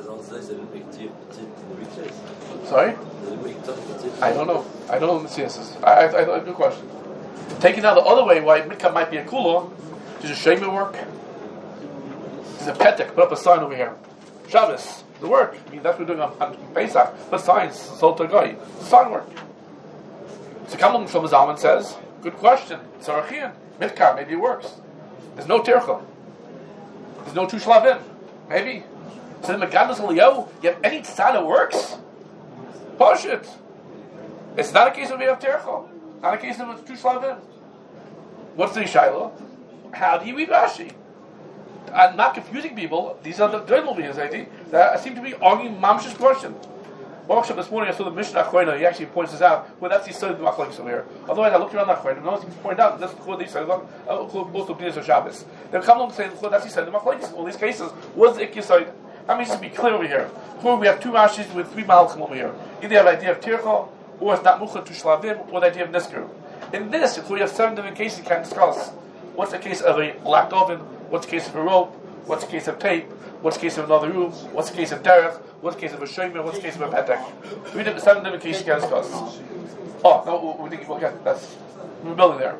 Sorry? I don't know. I don't know what the CS is. I good question. Taking out the other way, why midkar might be a kula, does a shema work? There's a petek, put up a sign over here. Shabbos, the work. I mean, that's what we're doing on Pesach. Put signs, Sol Togai. Sign work. So Kamal Shlomo Zalman says, good question. Tzarachian, midkar, maybe it works. There's no tirchel. There's no two shlavim. Maybe. So the Megadas Eliyahu, you have any tzad that works? Push it. It's not a case of we have tirchel. Not a case of two shlavim. What's the Shiloh? How do you read Rashi? I'm not confusing people. These are the journal readers, I think, that seem to be arguing Mamsh's question. Baruch this morning I saw the Mishnah Achroina, he actually points this out. Well, that's the side of the machlokes over here. Otherwise, I looked around the Achroina, and nothing to point out. That's the these side of both of Bnei Shabbos. They come along and say, that's the side of the machlokes. All these cases, what's the Ikya side? That means to be clear over here. Here we have two Rashis with three Malachim over here. Either you have the idea of Tirchel, or it's not Mucha to Shlavim, or the idea of Nisker. In this, we have 7 different cases you can discuss. What's the case of a locked oven? What's the case of a rope? What's the case of tape? What's the case of another room? What's the case of derech? What's the case of a shomer? What's the case of a petek? We did 7 different cases you can discuss. Oh, no, we think we'll get that's we're building there.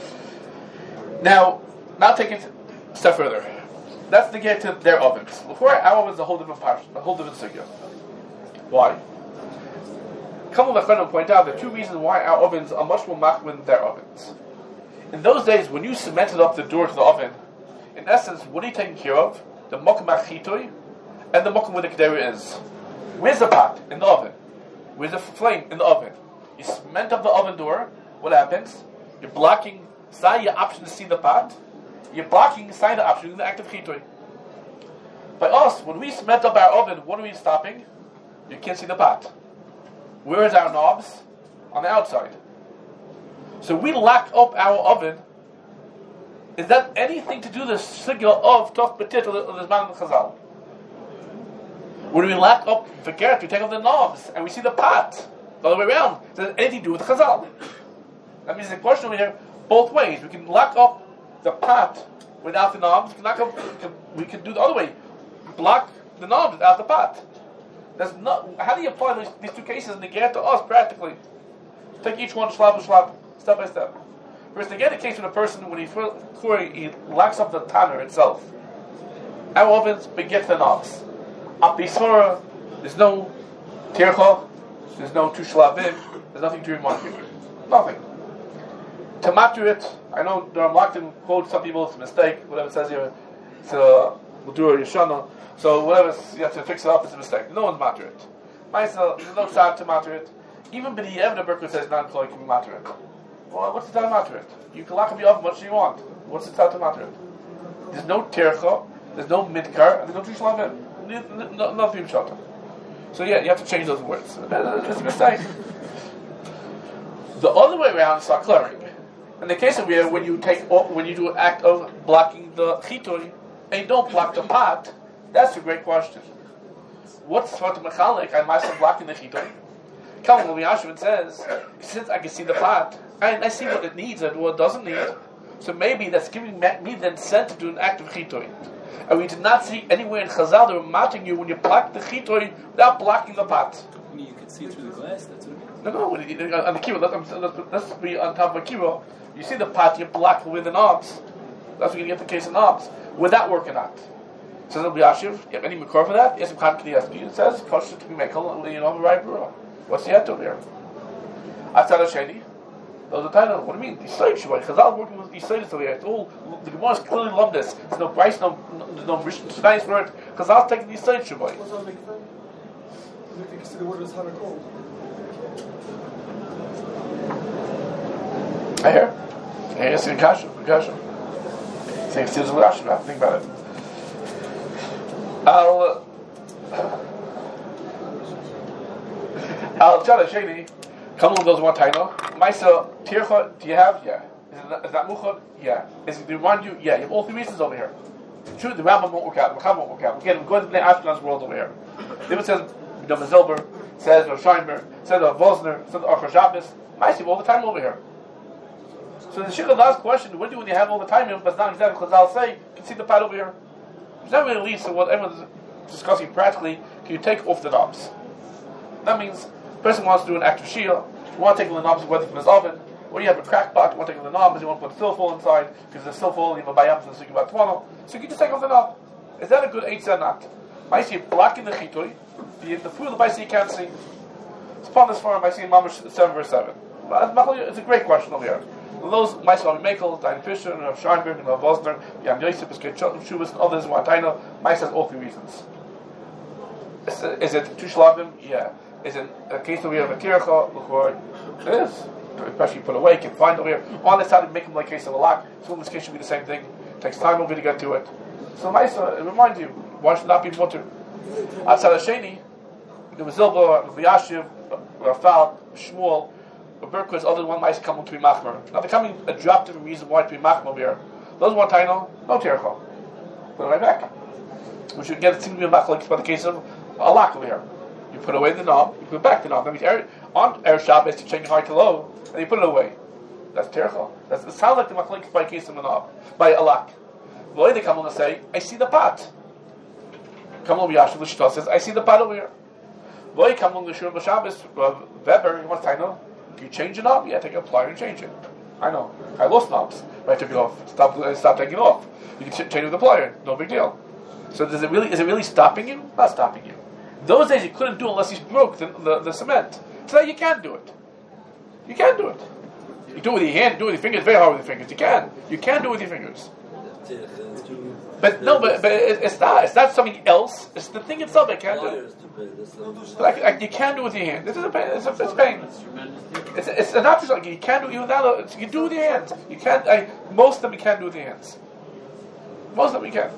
Now take it a step further. That's to get to their ovens. Before our ovens, a whole different part, a whole different sugya. Why? Kamal Vachon point out the two reasons why our ovens are much more machmir than their ovens. In those days, when you cemented up the door to the oven, in essence, what are you taking care of? The mokum achitoi and the mokum where the kedera is. Where's the pot? In the oven. Where's the flame? In the oven. You cement up the oven door, what happens? You're blocking side your option to see the pot. You're blocking side the option in the act of chitoi. By us, when we cement up our oven, what are we stopping? You can't see the pot. Where is our knobs? On the outside. So we lock up our oven. Is that anything to do with the signal of Toch Petit or the Zman Chazal? When we lock up the carrot, we take off the knobs and we see the pot. The other way around. Does it anything to do with Chazal? That means the question over here, both ways. We can lock up the pot without the knobs. We can do the other way. Block the knobs without the pot. There's not. How do you apply these two cases and get to us practically? Take each one shlab step by step. First, again, the case with a person when he locks up the tanner itself. Our ovens beget the knobs. Up the surah, there's no tircha, there's no two shlavim, there's nothing to remind you. Nothing. To matter it, I know Durham Lockton quotes some people, it's a mistake, whatever it says here, it's a Mudur Yeshana, so whatever you have to fix it up, it's a mistake. No one's matter it. There's no tzad to matter it. even b'di'ev the Berkut says not employed can be materit. Well, what's the materit? You can lock and be off much as you want. What's the tzad to materit? There's no tircha, there's no midkar, and there's no tushlavim. Nothing shota. So yeah, you have to change those words. It's a mistake. The other way around is clearing. In the case of where when you do an act of blocking the chitui and you don't block the pot, that's a great question. What's for the mechalik? I'm myself blocking the chitui. Come when Yashua says, since I can see the pot and I see what it needs and what it doesn't need, so maybe that's giving me the incentive to do an act of chitui. And we did not see anywhere in Chazal that were matting you when you block the chitui without blocking the pot.
You can see through the glass. That's what it means.
No, on the kibbutz. Let's be on top of a kibbutz. You see the pot, you block with the knobs. That's when you get the case of knobs. Would that work or not? Says Rabbi Yashiv, you have any makor for that? Yes, it says, kosher to be mekel, right brewer. What's the head over here? Atzad Hasheni. Those are title. What do you mean? Yisrael Shabbat. Chazal working with Yisrael over here. It's all, the Gemara is clearly love this. There's no price, there's no nice for it. Chazal's taking Yisrael Shabbat.
What's that make fun? You can see the word is hana cold.
I hear. It's in Kasha. Saying Siddur Rashi. Think about it. Al Chad Hasheni. Come on, those one taino. Maisa tircha. Do you have? Yeah. Is that muchad? Yeah. Is it remind you? Yeah. You have all three reasons over here. True, the Rambam won't work out. The Chacham won't work out. Again, we're going to the Ashkenaz world over here. Then it says Rav Zilber, says Rav Scheinberg, says Rav Vosner, says Rav Shabbos. Maisa all the time over here. So the Shikha last question: what do you when you have all the time? But it's not exactly Chazal say. You can see the pot over here. It's not really leads to what everyone's discussing practically. Can you take off the knobs? That means the person wants to do an act of shia. You want to take the knobs, whether from his oven, or you have a crack pot. You want to take the knobs. You want to put silfol inside because the silfol you have a bayam to the sugi batwano. So you can just take off the knob. Is that a good eitzah or not? I see blocking the chitui. The food of the baisi you can't see. It's upon this form I see in Mamash 7 verse 7. It's a great question over here. Those Maisa Mekel, Diane Fisher, and Rav Scheinberg, and Rav Vosner, Jan Yosef, Eskei Shuvas, and others, Wataina, Maisa has all three reasons. Is it Tushlavim? Yeah. Is it a case that we have a Kircha? It is. Especially put away, can find over here. On this side, make them like case of a lock. So in this case should be the same thing. It takes time over to get to it. So Maisa, it reminds you, why should not be mutter? Outside of Sheni, there was Zilba, Rabbi Yashiv, Rafal, Shmuel, Berkowitz, other one mice come to be machmer. Now they're coming a drop different reason why to be machmer over here. Those one taino, no tircha. Put it right back. We should get it to be machmer by the case of a lock over here. You put away the knob, you put back the knob. That means on Erev Shabbos to change high to low, and you put it away. That's tircha. It sounds like the machlik by case of a knob, by a lock. Well, they come on and say, I see the pot. Come on, Yashu L'Shita says, I see the pot over here. Well, you come on the Shur Shabbos, Weber, you want taino? You change a knob? Yeah, take a plier and change it. I know. I lost knobs, but I took it off. Stop taking it off. You can change it with a plier. No big deal. So is it really stopping you? Not stopping you. Those days you couldn't do it unless you broke the cement. Today you can do it. You can do it. You do it with your hand, do it with your fingers. It's very hard with your fingers. You can. You can do it with your fingers. But no, but it's not. It's not something else. It's the thing itself. I can't do it. But you can do it with your hand. This is a pain. It's pain. It's not just like you can't do it even now. You can do it with your hands. You can't. Most of them you can't do with your hands. Most of them you can.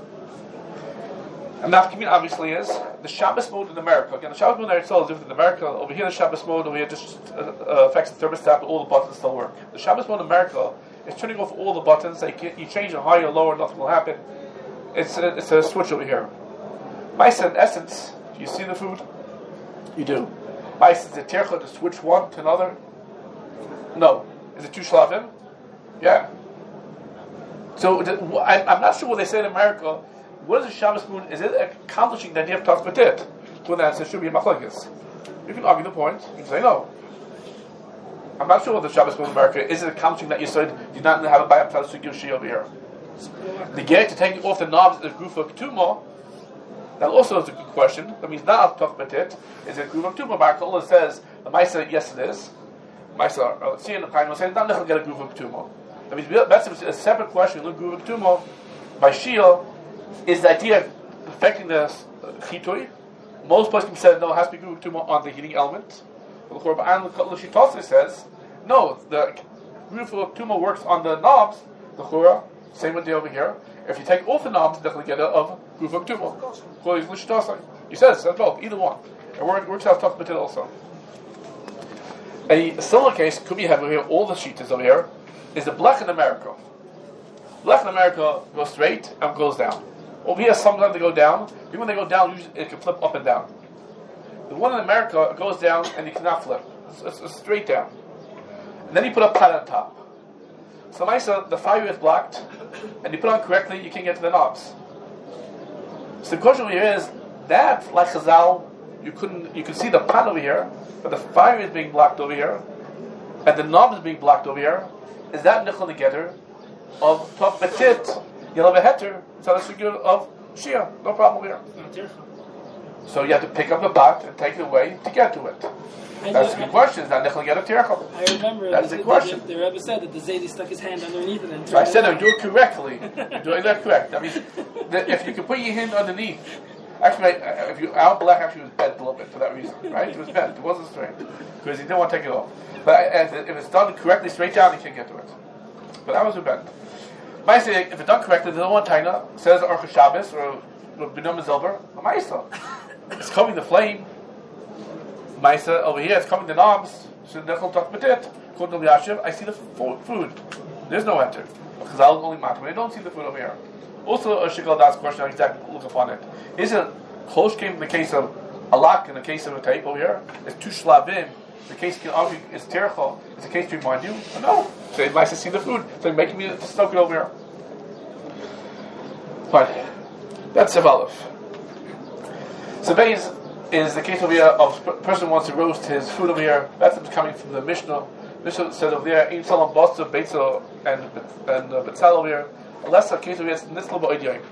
And that community obviously is the Shabbos mode in America. Again, the Shabbos mode in Eretz is different in America. Over here, the Shabbos mode over here just affects the thermostat, but all the buttons still work. The Shabbos mode in America is turning off all the buttons. Like you change it higher or lower, nothing will happen. It's a switch over here. Mice, in essence, do you see the food? You do. Mice, is it tircha to switch one to another? No. Is it two shlavim? Yeah. So I'm not sure what they say in America. What is the Shabbos moon? Is it accomplishing the idea of Tach B'tit? To an answer should be a machlokes. You can argue the point. You can say no. I'm not sure what the Shabbos moon in America is. It accomplishing that you said you not have a bayam tzadik sugi over here? The get to take off the knobs of the group of ketuma. That also is a good question. That means not Tach B'tit. Is it group of ketuma? Mark Allah says the Maisa. Yes, it is. Maisa. See in the Chaim will say not to get a group of ketuma. That means that's a separate question. Look, group of ketuma by Shia. Is the idea affecting the chitui? Most places said no, it has to be group tumor on the heating element. The Lashitasa says, no, the roof of Tuma works on the knobs, the Chura, same idea over here. If you take off the knobs, definitely get of roof of Tuma. He says both, either one. It works out tough material also. A similar case could be have over here, all the sheeters over here, is the black in America. Black in America goes straight and goes down. Over here, sometimes they go down. Even when they go down, usually it can flip up and down. The one in America goes down and you cannot flip. It's straight down. And then you put a pad on top. So the fire is blocked, and you put it on correctly, you can't get to the knobs. So the question over here is that, like Chazal, you could see the pad over here, but the fire is being blocked over here, and the knob is being blocked over here. Is that nichol together of top betit, yellow beheter, so that's a of Shia, no problem here. So you have to pick up the bat and take it away to get to it. That's the question. Is that nichol get a tirchel?
I remember
that's the question.
The Rebbe said that the Zaidi stuck his hand underneath it and
so I said, do it correctly. Do that correct. That means that if you can put your hand underneath. Actually, our black actually was bent a little bit for that reason, right? It was bent. It wasn't straight because he didn't want to take it off. But if it's done correctly, straight down, you can't get to it. But that was a bent. But I say, if it's done correctly, the one taina says Orcha Shabbos or B'num Zilber, Ma'isa. It's coming the flame. Ma'isa over here, it's coming the knobs. So Nechol Tok B'tit, Kod Nol Yashiv, I see the food. There's no enter. Because I'll only matter. I don't see the food over here. Also, a Shikal Das question, I'll exactly look upon it. Is it Chosh came in the case of a lock, in the case of a tape over here? It's two Shlavim. The case can argue is Terechel. It's a case to remind you. No. So it likes to see the food. So making me stoke it over here. Fine. That's Sevalov. So Beis is the case over here of a person who wants to roast his food over here. That's coming from the Mishnah. Mishnah said over there, Ein Salam Basa, Beitza, and Betzal over here. Unless the case over here is Nitzla Ba'idyoim.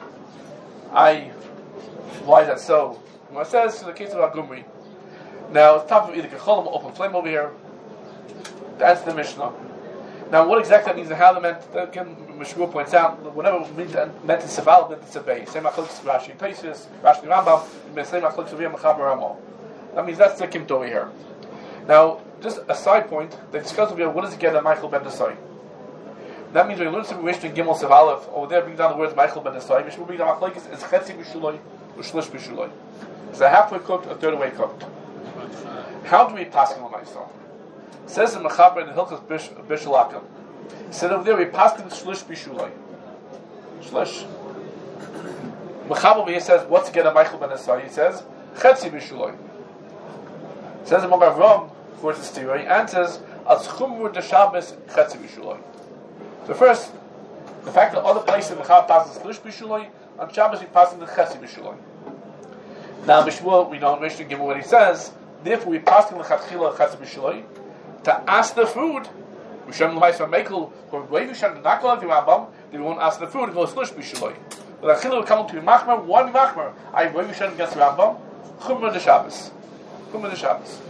Why is that so? When it says, in the case of Agumri, now it's top of either Kecholim or open flame over here. That's the Mishnah. Now, what exactly that means and how that meant, again, Meshua points out, whatever meant in Seval, meant in Sebei. Same Achaliks Rashi and Taisus, Rashi and Rambam, same Achaliks over here, Mechaber Ramo. That means that's the Kimt over here. Now, just a side point, they discuss over here, what does it get at Michael Ben Desai? That means when you learn some Rish in Gimel Sevalef, over there, bring down the words Michael Ben Desai, Meshua bring down Achaliks is Chetzi B'Shuloi, or Shlish B'Shuloi. It's a halfway cooked, a third way cooked. How do we pass him on myself? It says in Mechaber in the Hilchas Bishalakim. It said over there we pass him Shlish B'Shuloi. Shlish. Mechaber over here says, what's again a Michael Ben Esai? He says, Chetzi B'Shuloi. It says in Mogar Rom, of course it's theory, and says, As Chumur de Shabbos Chetzi B'Shuloi. So first, the fact that other places in Mechaber passes Shlish B'Shuloi, on Shabbos we pass him the Chetzi B'Shuloi. Now, Mishmur, we know in Mishnah Gimel what he says. Therefore, we pass him l'chatchila chetz b'shuloi to ask the food. We show him l'ma'is v'meikel or wait. We show him not going to Rambam. They won't ask the food. It goes slush b'shuloi. But the chila will come to machmer. One machmer. I wait. We show him against Rambam. Chumra de Shabbos. Chumra de Shabbos.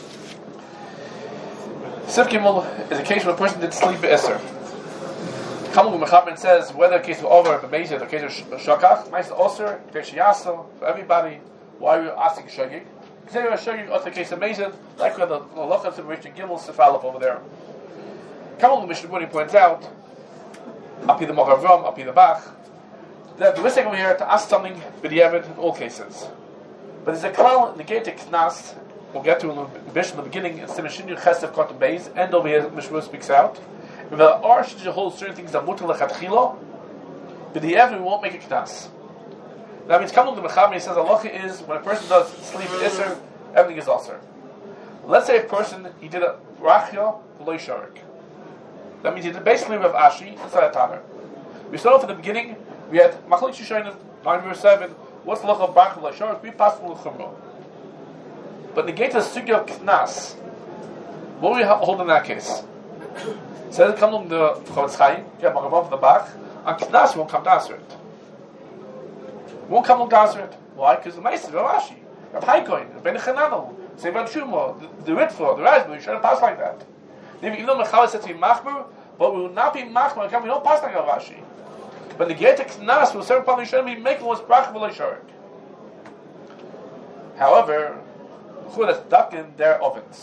Siv Gimel is a case where a person did sleep be'eser. Kamal Mechaber says whether a case of over b'meizid or a case of shakach, ma'is oser, case shiyaso for everybody. Why are we asking shagig? Because anyway, shagig is the case of Mezid, like we have the Lachas of Rishon Gimel Sefalef over there. Kamal Mishnah points out, Api the Mochav Api the Bach, that we're saying over here to ask something b'diavad in all cases. But there's a klal negated knas. We'll get to in the Mishnah in the beginning. It's the Mishnah Chesed Kotam Beis, and over here Mishnah speaks out. If there are should hold certain things that mutal lechatchila, b'diavad we won't make a knas. That means, Kamal the Mechaber says, halacha is when a person does sleep iser, everything is aser. Let's say a person, he did a rachya v'lo sharik. That means he did basically Rav Ashi inside a taner. We started off at the beginning, we had Machlok Shishayim, 9 verse 7, what's the halacha of rachya v'lo sharik? We passed from l'chumrah. But negate the sugya of knas. What do we hold in that case? Says Kamal the Chofetz Chaim, you have Magav the Bach, and knas won't come to answer it. Won't come on Gazeret. Why? Because the Meister, Rashi, Rav Haikoin, Ben Chananel, Sevan Shumo, the Ritfor, the Raspberry, you shouldn't pass like that. Even though Mechaber said to be Machmer, but we will not be Machmer, we don't pass like Rashi. But the Getek Nas will serve upon the shouldn't be making was Brach V'lo Sharik. However, that's duck in their ovens.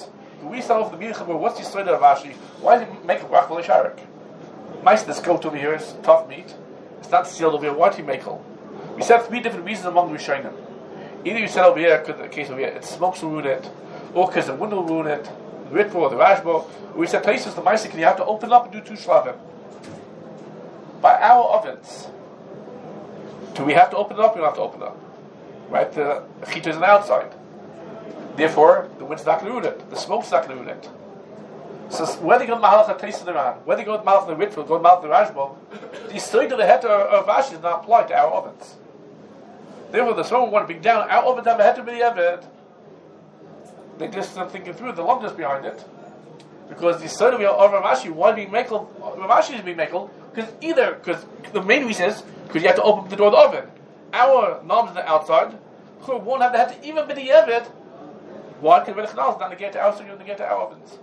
we start off the meaning of what's the story of Rashi? Why did he make a brach v'leisharik? Mice, this goat over here is tough meat. It's not sealed over here. Why did he make it? We said 3 different reasons among the Rishonim. Either you said over here, because the case over here, it smokes will ruin it, or because the wind will ruin it, the Ritva or the Rashba. Or we said places the mice, you have to open up and do 2 shlavim. By our ovens, do we have to open it up? We don't have to open it up. Right? The chita is on the outside. Therefore, the wind's not going to ruin it. The smoke's not going to ruin it. So whether you go to Mahalach HaTeis Iran, whether you go to Mahalach the Ritva, go to Mahalach the Rashba, the story to the heter of Rashi does not apply to our ovens. Therefore, the someone want to bring down our ovens have a heter b'diavad. They just not thinking through the longness behind it. Because the story of Rashi, why being makel? Rashi is being makel because the main reason is because you have to open the door of the oven. Our knobs on the outside, who won't have the heter even b'diavad. Why? Because the canal is not negate to our studio, negate to our ovens.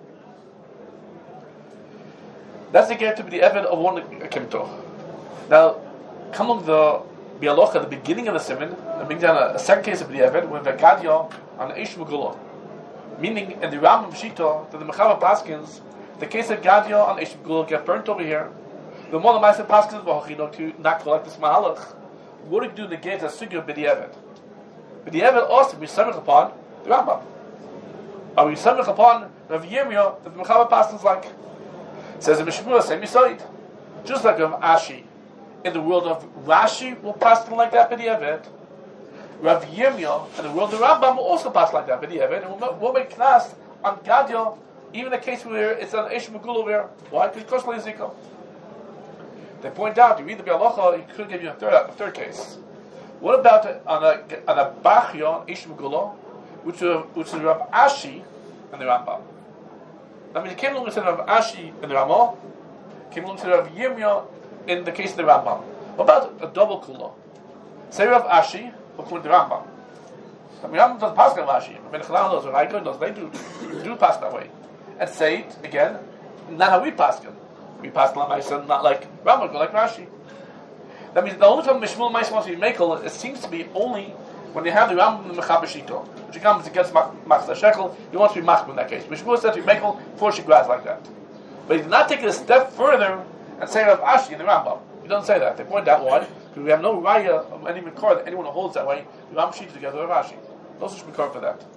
That's the get to be the evid of one kimto. Now, come on the bialocha at the beginning of the simon, and bring down a second case of the evid with the gadya on Eish Megullah. Meaning, in the Rambam Shita, that the Mechava Paskins, the case of gadya on Eish Megullah get burnt over here. The Mola Maisa Paskins v'hochino to not collect this mahalach. What do you do in the gate of sugya b'di evid? B'di evid also we samech upon the Rambam. Are we samech upon Rav Yirmiyah that the Mechava Paskins like? Says the Mishmur, same side. Just like Rav Ashi, in the world of Rashi, will pass like that b'diavad. Rav Yirmiyah, in the world of Rambam, will also pass like that b'diavad, and we'll make knas on Gadya, even the case where it's an Eish Megullah where. Why? Because Koshla Yizika. They point out, you read the Bialocha, he could give you a third case. What about on a Bachya, Eish Megullah, which is Rav Ashi and the Rambam? I mean, it came along instead of Ashi in the Ramah, came along instead of Yirmiyah in the case of the Rambam. What about a double kula? Say Rav Ashi, according to the Rambam. I mean, Rambam doesn't pass like Ashi. I mean, Chalal or Raikon does, they do pass that way. And say it, again, not how we pass it. We pass like Maisa, not like Rambam, but like Rashi. That means the only time Mishmul Maisa wants to be Mekel, it seems to be only when you have the Rambam and the Mechaber Shito, which comes against Machzah Shekel, he wants to be Machmur in that case. Mishmur said to be Mekel before she grass like that. But he did not take it a step further and say Rav Ashi in the Rambam. He doesn't say that. They point out why. Because we have no raya of any Makar that anyone who holds that way. The Rambam Shita together with Rashi. No such Makar for that.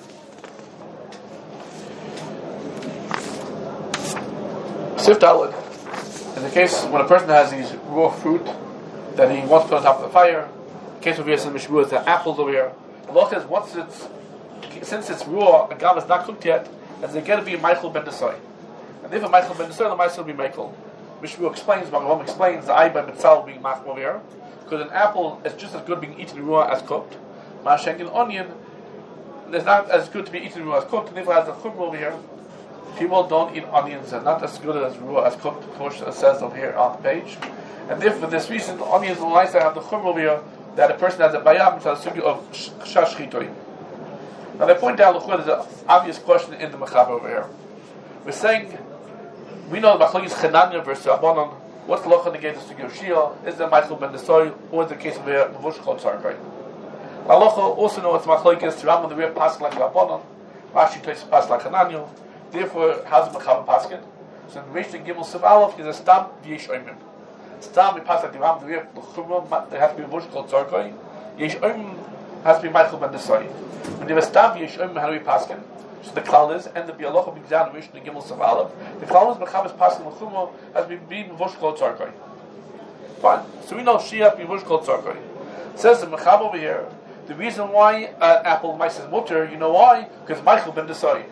Sif Daled. In the case when a person has these raw fruit that he wants to put on top of the fire, in case of here, some Mishmur, the apples over here. The law says since it's raw, the gav is not cooked yet, it's going to be Michael ben Desai. And if a Michael ben Desai, the Michael will be Michael. Mishmur explains, Magham explains, the Ayba Mitzal being Machmor over here, because an apple is just as good being eaten raw as cooked. Masheng an onion is not as good to be eaten raw as cooked, and therefore has the chumrah over here. People don't eat onions, they're not as good as raw as cooked, as it says over here on the page. And therefore, for this reason, the onions are nice to have the chumrah over here, that a person has a bayam to the sugi of shash chitoy. Now they point out, there's an obvious question in the Mechaber over here. We're saying, we know the Machlokes Chananya versus Rabbanon. What's the loch in the gate of sugi of Shia? Is it Michael ben Desai, or is the case of here, Mavush Chol Tzarkai? Halacha also know it's Machlokes Rambam the real pass like Rabbanon, Rashi takes pass like Chananya. Therefore, how's the Mechaber paskin? So in Reish and Gimel Siv Aleph is a stam v'yesh oimim. Stam we pass like the Ram the real Chumrah. There has to be a Mavush Chol Tzarkai. Yesh oimim has to be Michael ben Desai. When you have a stam v'yesh oimim, how do we paskin? So the klal is, and the bialocha b'gzan Reish and Gimel Siv Aleph. The klal is Mechaber's paskin l'chumrah has to be Mavush Chol Tzarkai. Fine. So we know Shia Mavush Chol Tzarkai. Says the Mechaber over here. The reason why apple mice is mutter, you know why? Because Michael ben Desai.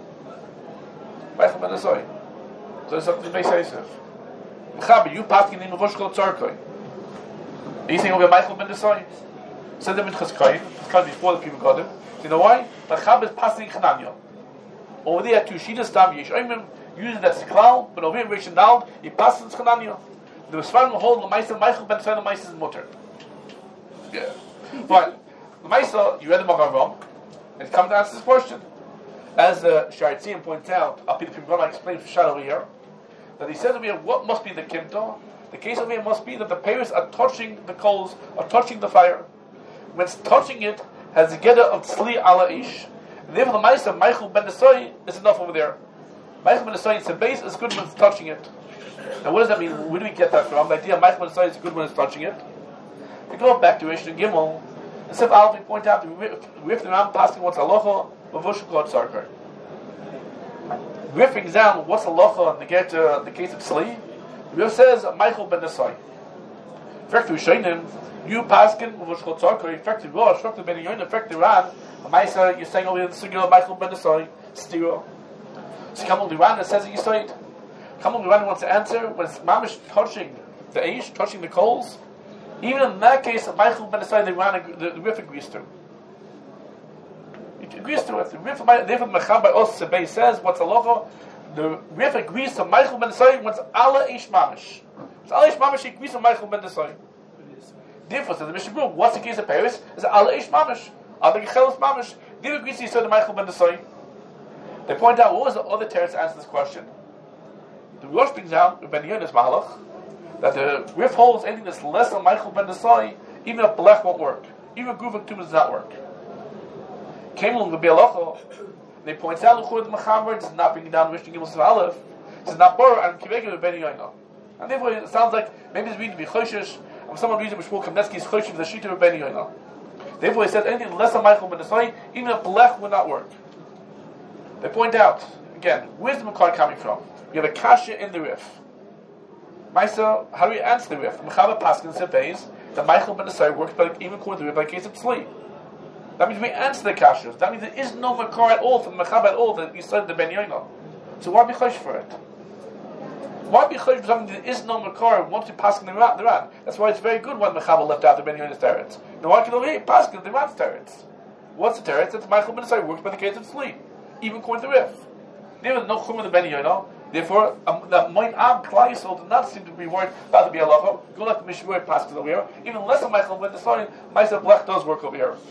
Michael ben Desai. So it's something Beis Yosef. Mechaber, you paskin in Mavush Chol Tzarkai. You think over Michael ben Desai? Said them in Chazkayim. Chazkayim before the people got him. You know why? Mechaber is passing Chananya. Over there, two Shitas Tam Yesh Oimim, using that Siklal, but over here, Reish and Dal, he passes Chananya. The Sfarim will hold the Maisa, Michael ben Desai, the Maisa is mutter. Yeah. But the Maisa, you read the Magavam, and come to answer this question. As the Sharitzim points out, Api the Pimgona explains for Shad over here, that he says over here, what must be the Kimto? The case over here must be that the payers are touching the coals, are touching the fire. When it's touching it, has the Geda of Tzli ala Ish, and And therefore, the Ma'isa Michael Ben Nesoi is enough over there. Michael Ben Nesoi, it's a base, is good when it's touching it. Now, what does that mean? Where do we get that from? The idea of Michael Ben Nesoi is good when it's touching it. We go back to Rish and Gimel. Instead of Aleph, we point out that we have to Ram asking what's halacha, Vavushuk Lod Sarkar. We're for example, what's halacha in the case of Tzli? The Rav says Michael Ben Nesoi. In fact, we show him you paskin Vavushuk Lod Sarkar. In fact, Rosh, in fact, Ben Yoin, in fact, Ran. Maisa, you're saying over here the sugya of Michael Ben Nesoi, Stira. So Kamal Duran that says that you say it. Kamal Duran wants to answer when it's mamish touching the aish, touching the coals. Even in that case, Michael Ben Nesoi, the Rif agrees to. It agrees to it. The Rif Mechaber Os Sebei says, what's halacha? The Rif agrees to Michael Ben Nesoi when it's Allah Ish Mamish. It's Allah Ish Mamish, he agrees to Michael Ben Nesoi. Therefore, says the Mishnah Berurah, what's the case of Paris? It's Allah Ish Mamish. Other Gechelos Mamish. They agrees to the Michael Ben Nesoi. They point out what was the other teretz to answer this question. The Rosh brings out Ben Yonis Mahalach that the Rif holds anything that's less than Michael Ben Nesoi, even if Blech won't work, even if Guva Tum does not work. Came along the Be'alacha. They point out the Mechaber does not bring down Rishon Gimel Siv Aleph. It's not Bor and Kivegel with Ben Yoina. And therefore it sounds like maybe it's reading to be Choshesh, and for some reason Shmuel Kamnetsky is Choshesh with the Shita of Ben Yoina. Therefore he says anything less than Michael Ben Nesoi, even if Blech would not work. They point out, again, where's the Makar coming from? You have a kasha in the Rif. Maisa, how do we answer the Rif? Mechaber Paskin says that Michael Ben Nesoi works even according to the Rif by case of Tzli. That means we answer the kashas. That means there is no Makar at all from the Mechaber at all that you said the Ben Yoina. So why be chosh for it? Why be chosh for something that there is no Makar once you pass in the Ran? That's why it's very good when Mechaber left out the Ben Yoina's teretz. Now why can only pass in the Ran's teretz? What's the teretz? It's Michael Ben Nesoi works by the case of Tzli, even according to the Rif. There was no chum in the Ben Yoina. Therefore, the Moin Ab Klal Yisrael did not seem to be worried about the Bialacha. Go let the Mishmur pass to the here. Even less than Michael Ben Nesoi, Maisa Blech does work over here.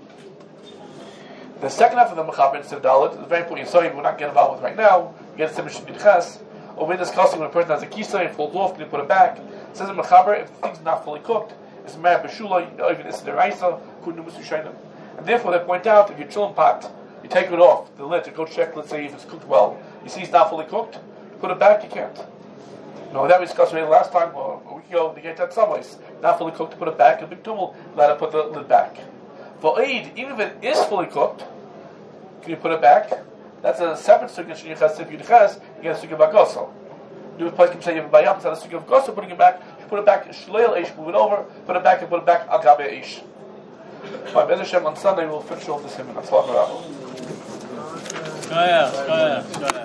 The second half of the Mechaber in Siv Dalet is very important. Sorry, we're not getting involved with right now. We get to Mishnah Ches. Over here discussing when a person has a kisa and falls off, can you put it back? It says in Mechaber, if the thing's not fully cooked, it's Mer B'Shula, even Issa Deraisa, Kudu Musu Shainim. And therefore, they point out if your chillum pot, you take it off the lid to go check, let's say if it's cooked well, you see it's not fully cooked, put it back, you can't. No, that we discussed already last time, or a week ago, to get that some ways. Not fully cooked, to put it back, a big tumult, let it put the lid back. For Eid, even if it is fully cooked, can you put it back? That's a separate sugya. You get a sugya of Agoso. Do a place can say you have a bayam, instead of sugya of Agoso, putting it back, you put it back, shleil eish, move it over, put it back, and put it back, al gabe eish. By Bez Hashem on Sunday, we'll finish off this hymn. That's all.